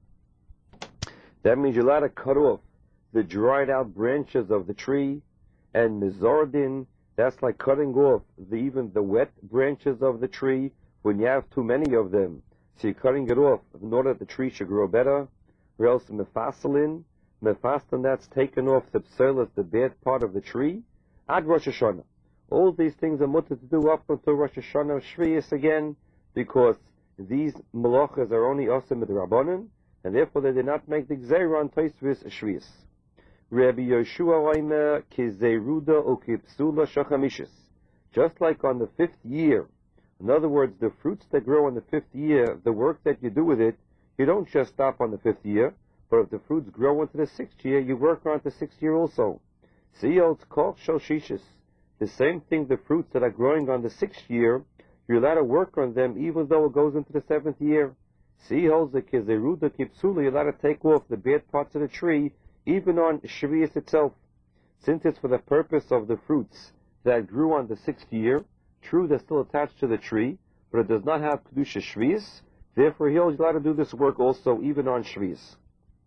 that means you're allowed to cut off the dried out branches of the tree, and Mizordin, that's like cutting off even the wet branches of the tree when you have too many of them. So you're cutting it off in order that the tree should grow better. Or else Mefasalin, that's taken off the pselas, the bad part of the tree, ad Rosh Hashanah. All these things are mutter to do up until Rosh Hashanah Shvius again, because these malachas are only asim with Rabbanan, and therefore they did not make the gzeira on Taisvis Shvius. Rabbi Yoshua Oimer kizeruda ukipsula shachamishis. Just like on the 5th year, in other words, the fruits that grow on the 5th year, the work that you do with it, you don't just stop on the 5th year, but if the fruits grow into the 6th year, you work on the 6th year also. Siyot koch shishis. The same thing, the fruits that are growing on the 6th year, you're allowed to work on them even though it goes into the 7th year. See, holds the kizeruda kipsula, you're allowed to take off the bad parts of the tree even on Shvius itself. Since it's for the purpose of the fruits that grew on the 6th year, true, they're still attached to the tree, but it does not have Kedusha Shvius, therefore he'll allowed to do this work also even on Shvius.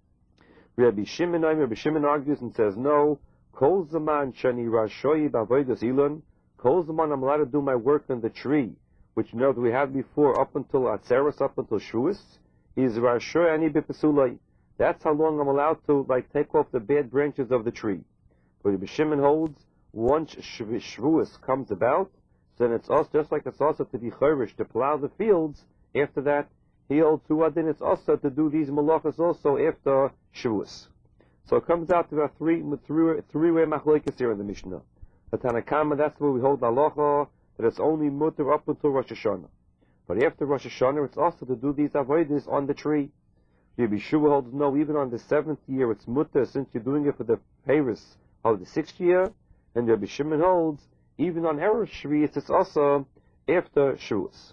Rabbi Shimon argues and says, no, Kol Zaman Shani Rashoyi B'Avodas Ilon, Kol Zaman I'm allowed to do my work on the tree, which you know that we had before up until Atzeres, up until Shavuos, is Rashoy Ani B'Pesulai. That's how long I'm allowed to take off the bad branches of the tree. But Rabbi Shimon holds, once Shavuos comes about, then it's also just like it's also to be chorish, to plow the fields. After that, he holds to then it's also to do these malachas also after Shavuos. So it comes out to a three-way machlokes here in the Mishnah. The Tanakama, that's where we hold the halacha that it's only mutter up until Rosh Hashanah. But after Rosh Hashanah, it's also to do these avodas on the tree. Rabbi Shua holds no, even on the 7th year it's mutter since you're doing it for the peiros of the 6th year. And Rabbi Shimon holds even on Erev Shvius it's also after Shavuos.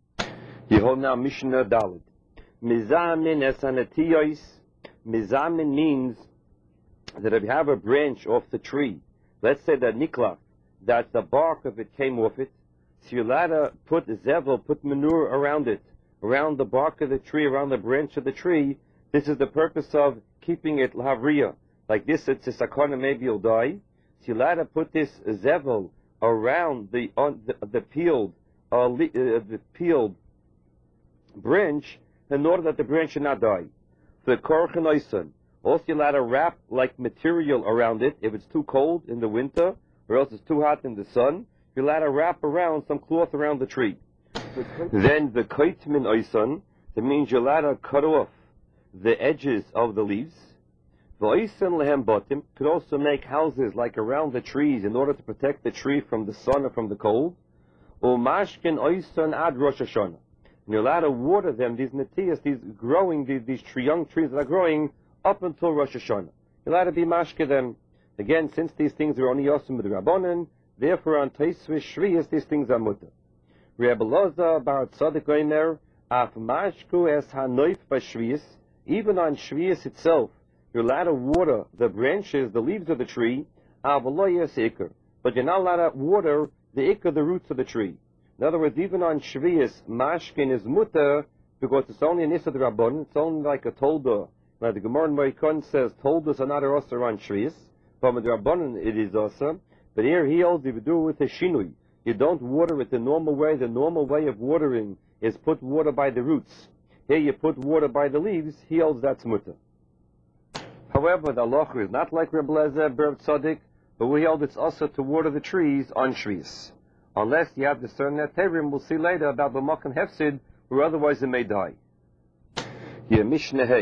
You hold now Mishnah Daled. Mizamin esanetiyos. Mizamin means that if you have a branch off the tree, let's say that niklaf, that the bark of it came off it, so you're allowed to put zevel, put manure around it, around the bark of the tree, around the branch of the tree. This is the purpose of keeping it lavriya. Like this, it's a sakana, maybe you'll die. So you're allowed to put this zevel around the peeled branch in order that the branch should not die. The korchen oisan. Also, you're allowed to wrap like material around it if it's too cold in the winter, or else it's too hot in the sun. You're allowed to wrap around some cloth around the tree. Then the kaitmin oisan, that means you're allowed to cut off the edges of the leaves. The oisan lehem batim could also make houses like around the trees in order to protect the tree from the sun or from the cold. Umashkin oisan ad Rosh Hashanah. And you're allowed to water them, these netiyas, these young trees that are growing up until Rosh Hashanah. You're allowed to be mashke them. Again, since these things are only yosim with Rabbanan, therefore on Taisvis Shvius these things are mutter. Rebbe Loza Bar Tzadik Omer, Af Mashku Es Hanoif B'Shvius, even on Shvius itself, you're allowed to water the branches, the leaves of the tree, Avaloyes Iker, but you're not allowed to water the Iker, the roots of the tree. In other words, even on Shvius, Mashkin is mutter, because it's only an Issa Rabbanan, it's only like a Tolda. Now the Gemara in Moikon says, Toldas are not a Osir on Shvius, from the Rabbanan it is Osir, but here he holds if you do it with a Shinui. You don't water it the normal way. The normal way of watering is put water by the roots. Here you put water by the leaves. He holds that's mutter. However, the halacha is not like Reb Lezer Ber Tzadik, but we hold it's also to water the trees on Shvius. Unless you have the certain Terim, we'll see later about the Makan Hefsid, or otherwise it may die. Here, Mishnah Hey.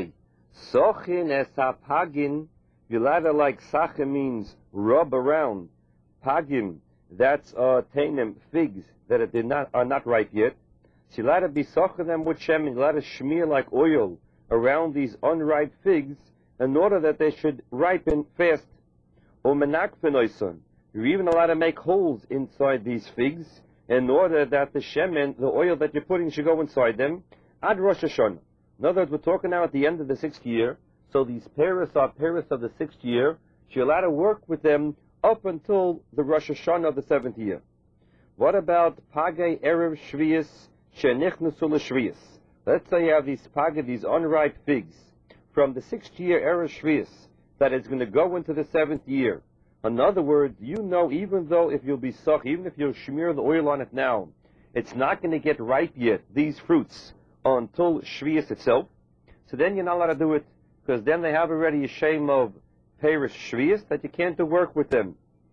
Sochin es hapagin, Yulada like sacha means rub around. Pagin, that's tainim, figs that are not ripe yet. So you be sochin them with shemen, you smear like oil around these unripe figs in order that they should ripen fast. Or menakfenoison, you're even allowed to make holes inside these figs in order that the shemen, the oil that you're putting, should go inside them. Ad Rosh Hashanah. In other words, we're talking now at the end of the 6th year, so these paris are paris of the 6th year. You're allowed to work with them up until the Rosh Hashanah of the 7th year. What about Pagay Erev Shvius Shenichnusu L'Shvius? Let's say you have these Pagay, these unripe figs, from the 6th year Erev Shvius, that is going to go into the 7th year. In other words, you know, even though if you'll be soch, even if you'll smear the oil on it now, it's not going to get ripe yet, these fruits, until Shvius itself. So then you're not allowed to do it, because then they have already a shame of Paris Shvius that you can't do work with them.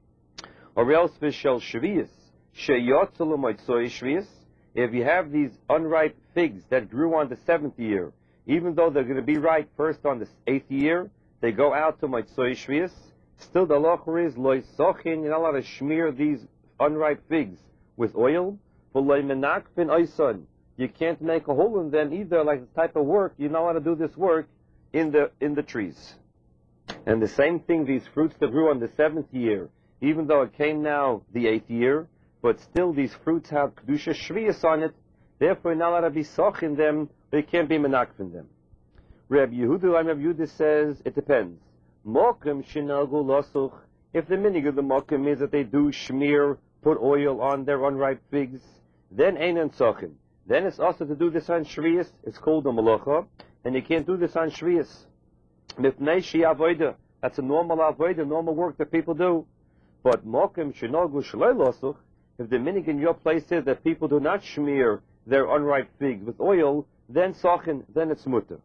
Or else Vishel Shvius, Sheyotzalu Moitzoy Shvius, if you have these unripe figs that grew on the 7th year, even though they're going to be ripe first on the 8th year, they go out to Moitzoy Shvius, still the locher is Loi Sochin, you're not allowed to smear these unripe figs with oil, for Loi Menakfin Oison, you can't make a hole in them either, like the type of work, you're not allowed to do this work in the trees. And the same thing, these fruits that grew on the 7th year, even though it came now the 8th year, but still these fruits have Kedusha Shvius on it, therefore you're not allowed to be soch in them, but you can't be menakf in them. Reb Yehuda says, it depends. Mokum shinagu losuch, if the minig of the mokum is that they do shmear, put oil on their unripe figs, then einan sochim. Then it's also to do this on Shvius, it's called a malacha, and you can't do this on Shvius. Mipnei shi avoida, that's a normal avoida, normal work that people do. But mokum shinagu shloi losuch, if the minig in your place is that people do not shmear their unripe figs with oil, then sochin, then it's mutter.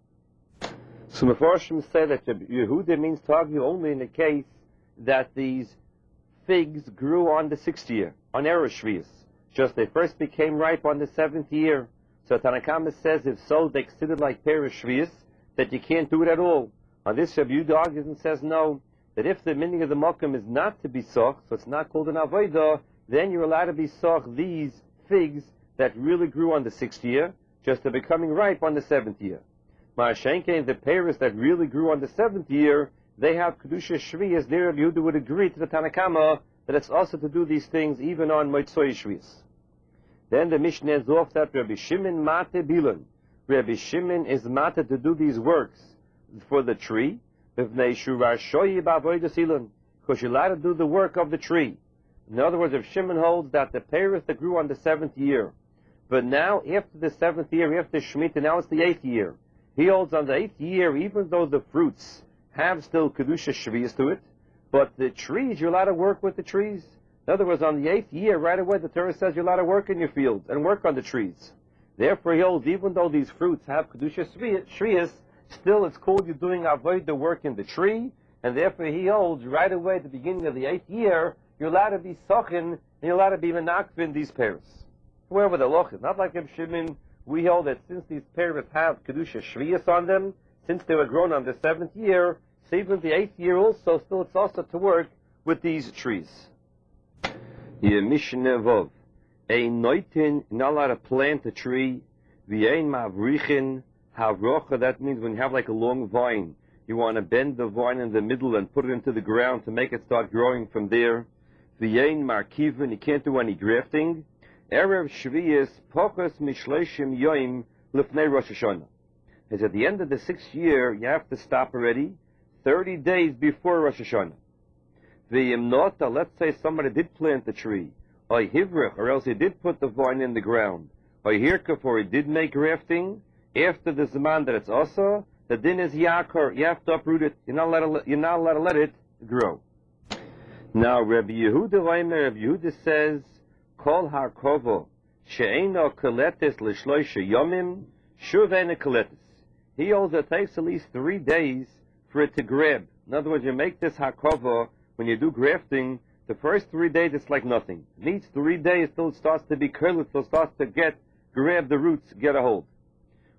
So Mefarshim say that Yehuda means to argue only in the case that these figs grew on the 6th year, on Erev Shvius. Just they first became ripe on the 7th year. So Tanakama says, if so, they considered like Erev Shvius, that you can't do it at all. On this, Rabbi Yehuda argues and says, no, that if the meaning of the Mokum is not to be soch, so it's not called an Avodah, then you're allowed to be soch these figs that really grew on the 6th year, just they're becoming ripe on the 7th year. Ma'ashenke, the paris that really grew on the 7th year, they have Kedusha Shvius. There Rabbi Yehuda would agree to the Tanakama that it's also to do these things even on Moitzoy Shvius. Then the Mishnah is off that Rabbi Shimon Mate Bilan. Rabbi Shimon is Mate to do these works for the tree, because you're allowed to do the work of the tree. In other words, if Shimon holds that the paris that grew on the 7th year, but now after the 7th year, after Shemitah, now it's the 8th year, he holds on the 8th year, even though the fruits have still Kedusha Shvius to it, but the trees, you're allowed to work with the trees. In other words, on the 8th year, right away, the Torah says you're allowed to work in your fields and work on the trees. Therefore, he holds, even though these fruits have Kedusha Shvius, still it's called you're doing avodah work in the tree, and therefore he holds, right away at the beginning of the 8th year, you're allowed to be sochin, and you're allowed to be menakvin these pairs. Wherever the loch is. Not like Reb Shimon, we hold that since these pairs have Kedusha Shvius on them, since they were grown on the 7th year, so even the 8th year also, still it's also to work with these trees. Mishnah Vov. Ein noitin, not allowed to plant a tree. V'ein mavrichin havrocha, that means when you have like a long vine, you want to bend the vine in the middle and put it into the ground to make it start growing from there. V'ein markivin, you can't do any grafting. Erev Shvius, pochas mishleishim yoim lifnei Rosh Hashanah. As at the end of the 6th year, you have to stop already, 30 days before Rosh Hashanah. V'yimnota, let's say somebody did plant the tree, or hivrich, or else he did put the vine in the ground, or hirkaf, or he did make grafting, after the zaman that it's also, the din is yakar, you have to uproot it, you're not allowed to let it grow. Now, Rabbi Yehuda says, Kol harkovo, she'eino koletis l'shloisha yomim, shuv eino koletis. He holds it takes at least 3 days for it to grab. In other words, you make this harkovo, when you do grafting, the first 3 days it's like nothing. It needs 3 days till it starts to be curled, till it starts to grab the roots, get a hold.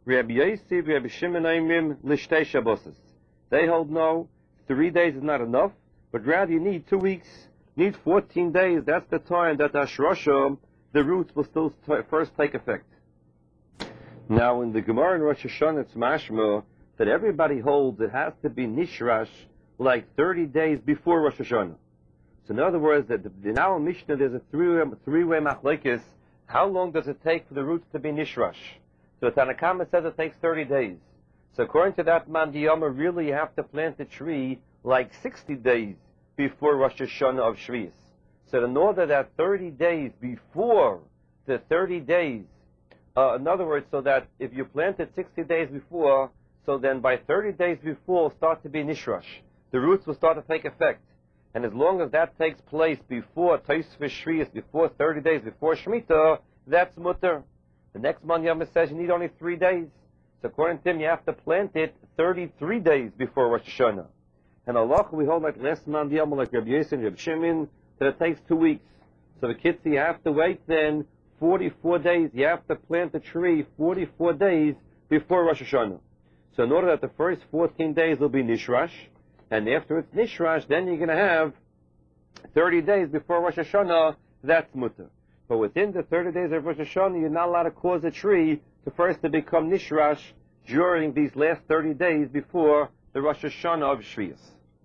Rabbi Yossi, Rabbi Shimon Aimrim, Lishtei Shabbos. They hold no, 3 days is not enough, but rather you need 2 weeks, need 14 days. That's the time that Ashrosha, the roots will still first take effect. Now in the Gemara in Rosh Hashanah, it's mashma that everybody holds it has to be nishrash like 30 days before Rosh Hashanah. So in other words, that in our Mishnah there's a three-way machlekes. How long does it take for the roots to be nishrash? So Tanna Kama says it takes 30 days. So according to that mandiyama, really you have to plant the tree like 60 days before Rosh Hashanah of Shvius. So in order that 30 days before the 30 days, in other words, so that if you plant it 60 days before, so then by 30 days before it'll start to be nishrash. The roots will start to take effect. And as long as that takes place before Tosfos Shvius, before 30 days before Shemitah, that's mutter. The next man Yom says you need only 3 days. So according to him, you have to plant it 33 days before Rosh Hashanah. And Allah, we hold like last man Yom, like Rabbi Yossi and Rabbi Shimon, that it takes 2 weeks. So the kids, you have to wait then 44 days. You have to plant the tree 44 days before Rosh Hashanah. So in order that the first 14 days will be Nishrash, and after it's Nishrash, then you're going to have 30 days before Rosh Hashanah, that's mutter. But within the 30 days of Rosh Hashanah, you're not allowed to cause a tree to become Nishrash during these last 30 days before the Rosh Hashanah of Shvius.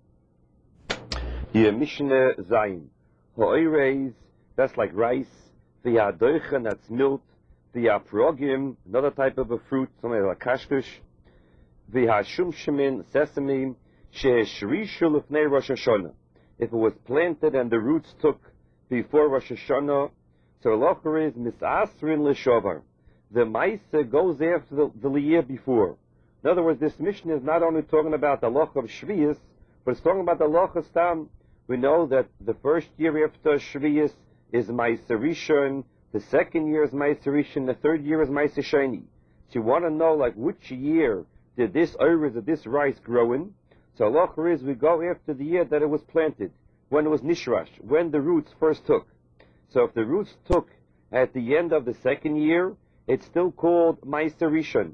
The Mishnah Zayin. Ha'oreis, that's like rice. The Ha'doichen, that's milk. The Ha'progim, another type of a fruit, something like kashkush. The Ha'shumshimin, sesame. She'eshrishu lefnei Rosh Hashanah. If it was planted and the roots took before Rosh Hashanah, so locher is misasrin l'shovar. The Maisa goes after the year before. In other words, this mission is not only talking about the loch of Shvius, but it's talking about the loch of Stam. We know that the first year after Shvius is Maisa Rishon, the second year is Maisa Rishon, the third year is Maisa Sheni. So you want to know, like, which year did this oris or this rice grow in? So locher is we go after the year that it was planted, when it was Nishrash, when the roots first took. So if the roots took at the end of the second year, it's still called Maisa Rishon.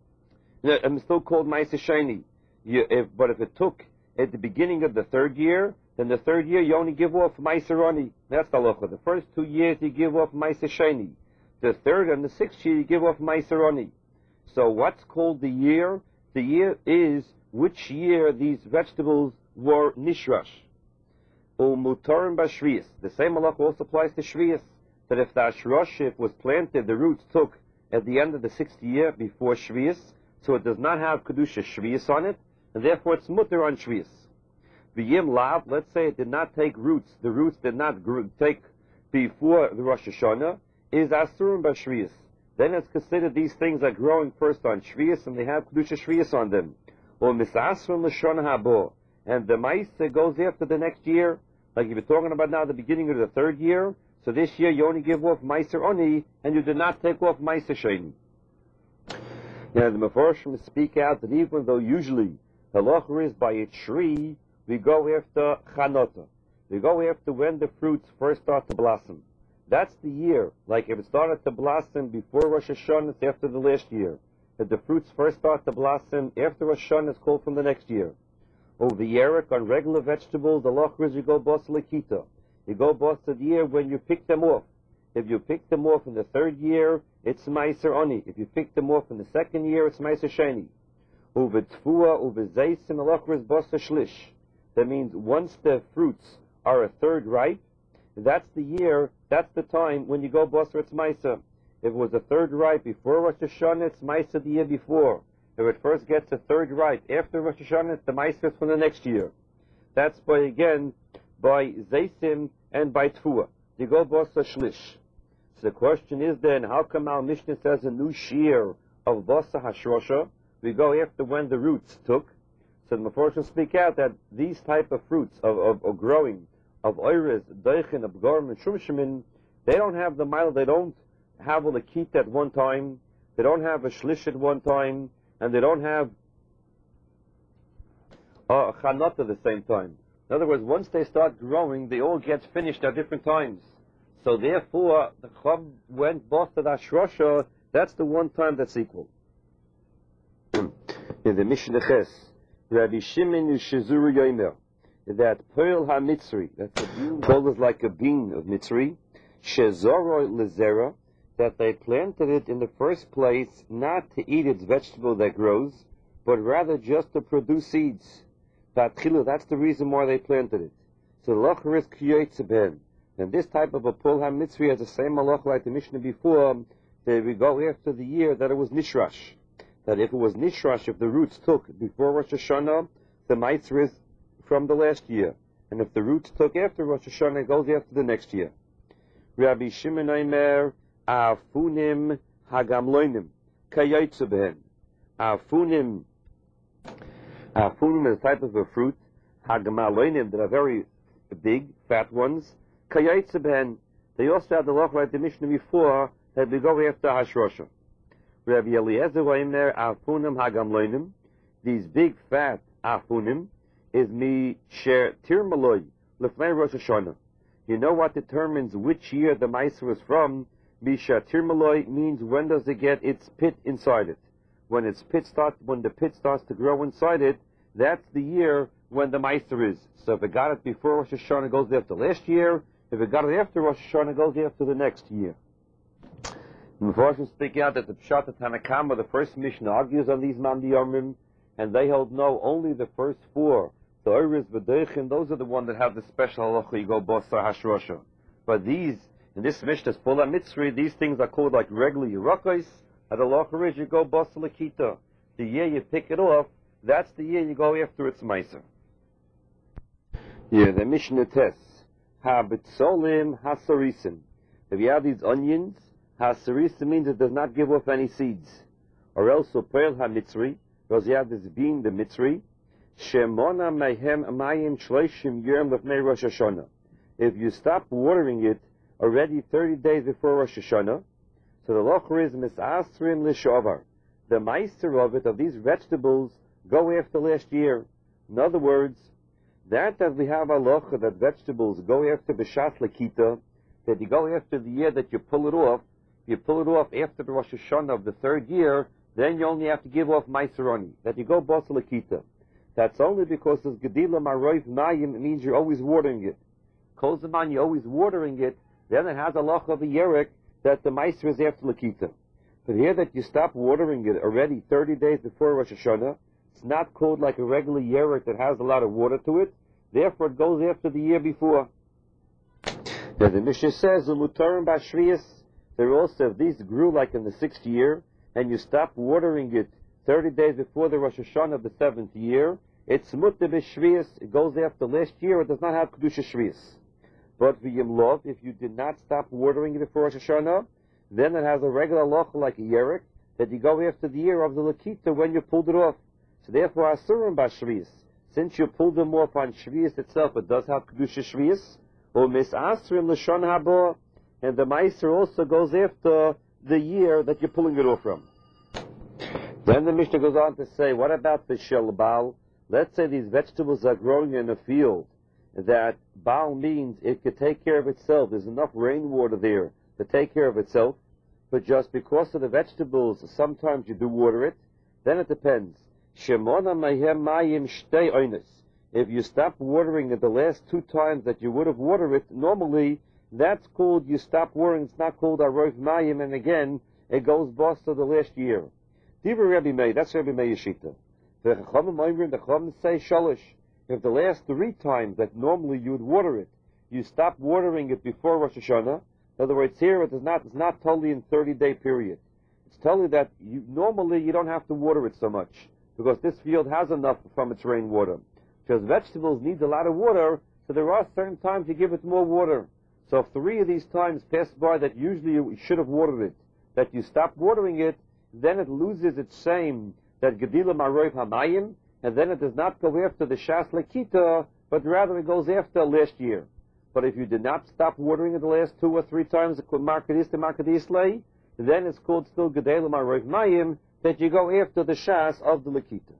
It's still called Maisa Sheni. But if it took at the beginning of the third year, then the third year you only give off Maisa Roni. That's the halacha. The first 2 years you give off Maisa Sheni. The third and the sixth year you give off Maisa Roni. So what's called the year? The year is which year these vegetables were Nishrash. Mutarim b'Shvius. The same halacha also applies to Shvius. That if the Ashroshif was planted, the roots took at the end of the 6th year before Shvius, so it does not have Kedusha Shvius on it, and therefore it's mutter on Shvius. V'yim lav, let's say it did not take roots, the roots did not take before the Rosh Hashanah, is Asurim b'Shvius. Then it's considered these things are growing first on Shvius, and they have Kedusha Shvius on them. Or Misasrim l'shon habo. And the Maisa goes after the next year, like if you're talking about now the beginning of the third year, so this year you only give off Meiser Oni, and you do not take off Meiser Sheni. Now the Mefarshim speak out that even though usually the halacha is by a tree, we go after Chanota. We go after when the fruits first start to blossom. That's the year. Like if it started to blossom before Rosh Hashanah, it's after the last year. If the fruits first start to blossom after Rosh Hashanah, it's called from the next year. Over the Yerek, on regular vegetables, the halacha is you go Bas Lekita. You go boss the year when you pick them off. If you pick them off in the third year, it's Meiser Oni. If you pick them off in the second year, it's Meiser Sheni. Uve Tfua, uve Zeisim, halacha is boss Shlish. That means once the fruits are a third ripe, that's the year, that's the time when you go boss it's Meiser. If it was a third ripe before Rosh Hashanah, it's Meiser the year before. If it first gets a third ripe after Rosh Hashanah, it's the Meiser from the next year. That's by, again, by Zeisim and by Tfua. You go Bosa Shlish. So the question is then, how come our Mishnah says a new shear of Bosa Hashrosha? We go after when the roots took. So the Mefarshim speak out that these type of fruits of growing, of Oiris, Deichen, Abgorim, and Shumshimin, they don't have the mile, they don't have a Lakit at one time, they don't have a Shlish at one time, and they don't have a Chanot at the same time. In other words, once they start growing, they all get finished at different times. So therefore, the Chav went both to the Ashrosha, that's the one time that's equal. In the Mishnah Ches, Rabbi Shimon Shizuru Yomer, that Pearl HaMitzri, that's a bean, called as like a bean of Mitzri, Shezoroi Lezera, that they planted it in the first place not to eat its vegetable that grows, but rather just to produce seeds. That's the reason why they planted it. So the locher is Kiyotzeben. And this type of a Pearl HaMitzri has the same malach like the Mishnah before, that we go after the year that it was Nishrash. That if it was Nishrash, if the roots took before Rosh Hashanah, the Meitzr is from the last year. And if the roots took after Rosh Hashanah, it goes after the next year. Rabbi Shimon Omer, Afunim Hagamloinim, Kayotze behen. Afunim is a type of a fruit, Hagamaloinim, that are very big, fat ones, Kayotze behen. They also had the law like the Mishnah before, that we go after Hashrosha. Rabbi Eliezer Omer, Afunim Hagamloinim, these big fat Afunim, is mi sher tirmaloi lefnei Rosh Hashanah. You know what determines which year the meiser is from? Mi sher tirmaloi means when does it get its pit inside it. When the pit starts to grow inside it, that's the year when the meiser is. So if it got it before Rosh Hashanah, it goes after last year. If it got it after Rosh Hashanah, it goes after the next year. And Mepharshim speak out that the Pshat of Tanakama, the first Mishnah, argues on these Mandiyomim, and they hold no, only the first four. The Oiris, V'Deichin, those are the ones that have the special halacha, you go Bosar Hashrosha. But these, in this Mishnah, Pearl HaMitzri, these things are called like regular Yerakos, and the halacha is you go Bosar Lakita. The year you pick it off, that's the year you go after its Meiser. Yeah, the Mishnah tests. Ha-B'Tzolim Ha-Sarisim. If you have these onions, Ha-Sarisim means it does not give off any seeds. Or else, Pearl HaMitzri, because you have this being the Mitzri, Shemona mehem mayim shloishim yom lefnei Rosh Hashanah. If you stop watering it already 30 days before Rosh Hashanah, so the locher is misasrim lishavar. The meister of it, of these vegetables, go after last year. In other words, that we have a locher that vegetables go after b'shas lakita, that you go after the year that you pull it off after the Rosh Hashanah of the third year, then you only have to give off meiseroni, that you go b'as lakita. That's only because this Gedila Maroif Mayim means you're always watering it. Kol Zaman, you're always watering it, then it has a loch of a yerek that the Meiser is after Lakita. But here that you stop watering it already 30 days before Rosh Hashanah, it's not called like a regular yerek that has a lot of water to it, therefore it goes after the year before. Now the Mishnah says, Umutarim Bashrias, they're also, if these grew like in the 6th year, and you stop watering it 30 days before the Rosh Hashanah of the 7th year, it's mutter b'shvius, it goes after last year, it does not have kedusha shvius. But v'yimlov, if you did not stop watering it before Rosh Hashanah, then it has a regular loch like a yerek, that you go after the year of the lakita when you pulled it off. So therefore, asurim b'shvius, since you pulled them off on shvius itself, it does have kedusha shvius, or misasrim l'shon haba, and the meiser also goes after the year that you're pulling it off from. Then the Mishnah goes on to say, what about the shelbal? Let's say these vegetables are growing in a field that Baal means it could take care of itself. There's enough rainwater there to take care of itself. But just because of the vegetables, sometimes you do water it. Then it depends. Shemona mehem mayim shtei oines. If you stop watering it the last 2 times that you would have watered it, normally that's called you stop watering. It's not called aroif mayim, and again it goes boss to the last year. Divrei Rabbi Meir, that's Rabbi Meir Yeshita. The Chachamim say shalish. If the last 3 times that normally you would water it, you stop watering it before Rosh Hashanah. In other words, here it's not totally in 30-day period. It's totally that normally you don't have to water it so much because this field has enough from its rainwater. Because vegetables need a lot of water, so there are certain times you give it more water. So if 3 of these times pass by that usually you should have watered it, that you stop watering it, then it loses its shame that Gedila Maroif Hamayim, and then it does not go after the Shas Lakita, but rather it goes after last year. But if you did not stop watering it the last 2 or 3 times, Markadis, then it's called still Gedila Maroif Mayim, that you go after the Shas of the Lakita.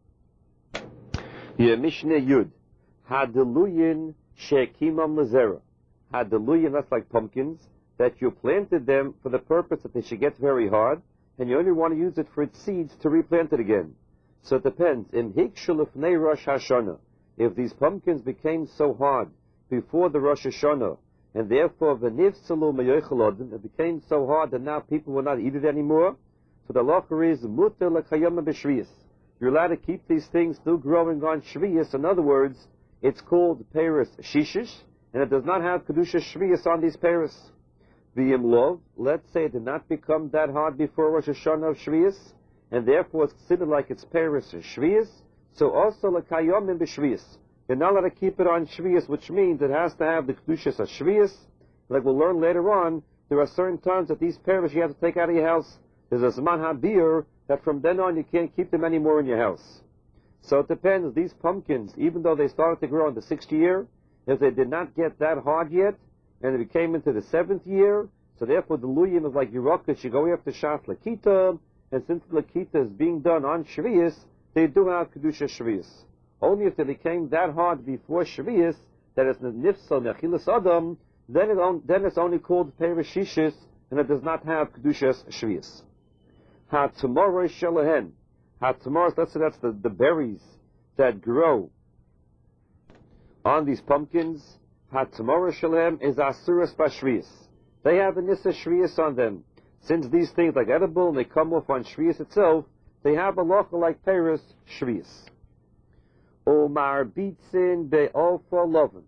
Yeah, Mishnah Yud. Hadeluyin Shekimam Lazera. Hadeluyin, that's like pumpkins, that you planted them for the purpose that they should get very hard, and you only want to use it for its seeds to replant it again. So it depends. In Hikshul Ifnei Rosh Hashanah, if these pumpkins became so hard before the Rosh Hashanah, and therefore v'nifsalu meyochel, it became so hard that now people will not eat it anymore, so the halacha is muter l'kayama b'shviyas. You're allowed to keep these things still growing on shviyas. In other words, it's called peris shishish, and it does not have kedusha shviyas on these peris. V'yimlov, let's say it did not become that hard before Rosh Hashanah of shviyas, and therefore it's considered like it's peris shviyas, so also l'kayamim b'shviyas. You're not allowed to keep it on shviyas, which means it has to have the kedushas of shviyas. Like we'll learn later on, there are certain times that these peris you have to take out of your house. There's a zman habir that from then on you can't keep them anymore in your house. So it depends. These pumpkins, even though they started to grow in the 6th year, if they did not get that hard yet, and they came into the 7th year, so therefore the luyim is like Yerokas, you go after Shas Lakita, and since Lakita is being done on shviyas, they do have kedusha shviyas. Only if they became that hard before shviyas, that is nifsal nechilas adam, then it's only called perishishis, and it does not have kedushas shviyas. Ha-tomorrow shalahen. Ha-tomorrow, let's say that's the berries that grow on these pumpkins. Ha-tomorrow shalahen is asuras bashviyas. They have a nissa shviyas on them. Since these things like edible and they come off on shviyas itself, they have a locha like peris shviyas. O marbitzin be'ofa loven.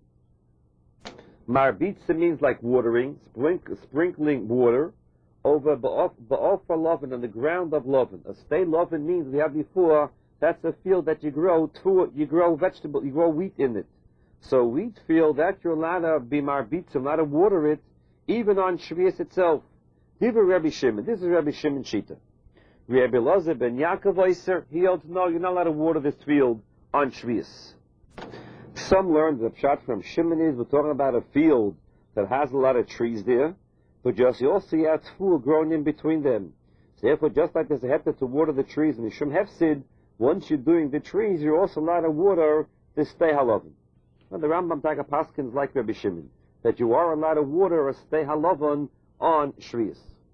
Marbitzin means like watering, sprinkling water over ba'ofa loven, on the ground of loven. A stay loven means we have before, that's a field that you grow vegetable, you grow wheat in it. So wheat field, that you're allowed to be marbitzin, allowed to water it, even on shviyas itself. Diva Rabbi Shimon, this is Rabbi Shimon Shita. Rabbi Elazar ben Yaakov Oyser, he holds, no, you're not allowed to water this field on shviyas. Some learned the pshat from Shimon is we're talking about a field that has a lot of trees there, but you also have tful growing in between them. So therefore, just like there's a heter to water the trees and the shum hefsid, once you're doing the trees, you're also allowed to water the stay halavin. And the Rambam Taka Paskins like Rabbi Shimon, that you are allowed to water a stay halavin on shviyas.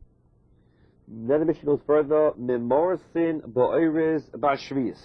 Then the Mishnah goes further, memorsin bo'eres ba'shviyas.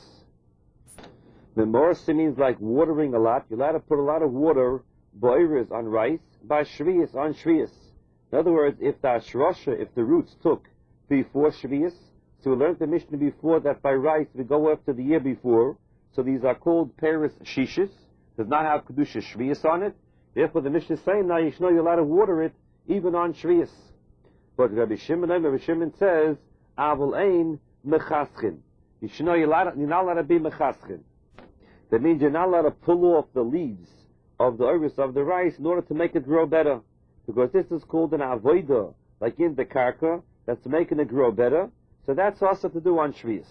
Memorsin means like watering a lot. You're allowed to put a lot of water, bo'eres, on rice, ba'shviyas, on shviyas. In other words, if the ashrasha, if the roots took before shviyas, so we learned the Mishnah before that by rice we go after the year before, so these are called peris shishis, does not have kedusha shviyas on it. Therefore the Mishnah is saying now you should know you're allowed to water it even on shviyas. But Rabbi Shimon says, Avul ein mechaschin. You should know you're not allowed to be mechaschin. That means you're not allowed to pull off the leaves of the iris of the rice in order to make it grow better. Because this is called an avoida, like in the karka, that's making it grow better. So that's also to do on shviyas.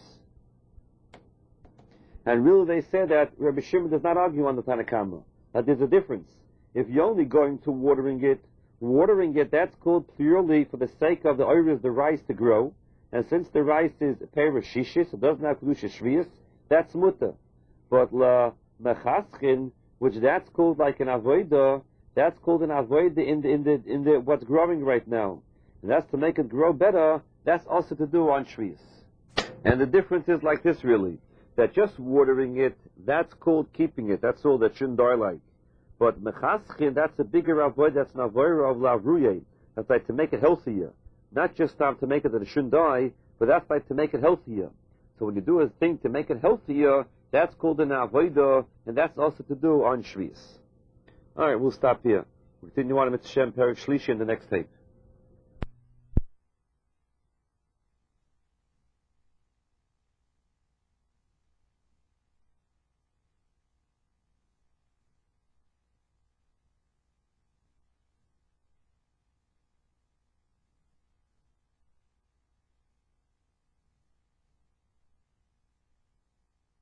And really they say that Rabbi Shimon does not argue on the Tanakama, that there's a difference. If you're only going to watering it, that's called purely for the sake of the iris, the rice to grow. And since the rice is peris shishis, it doesn't have kedusha shviyas, that's mutter. But la mechaschin, which that's called like an avoida, that's called an avoida in the what's growing right now. And that's to make it grow better, that's also to do on shviyas. And the difference is like this really, that just watering it, that's called keeping it, that's all that shouldn't die like. But mechaschin, that's a bigger avoid, that's an avoid of lavruye. That's like to make it healthier. Not just to make it that it shouldn't die, but that's like to make it healthier. So when you do a thing to make it healthier, that's called an avoida, and that's also to do on shviyas. Alright, we'll stop here. We'll continue on with Shem Perek Shlishi in the next tape.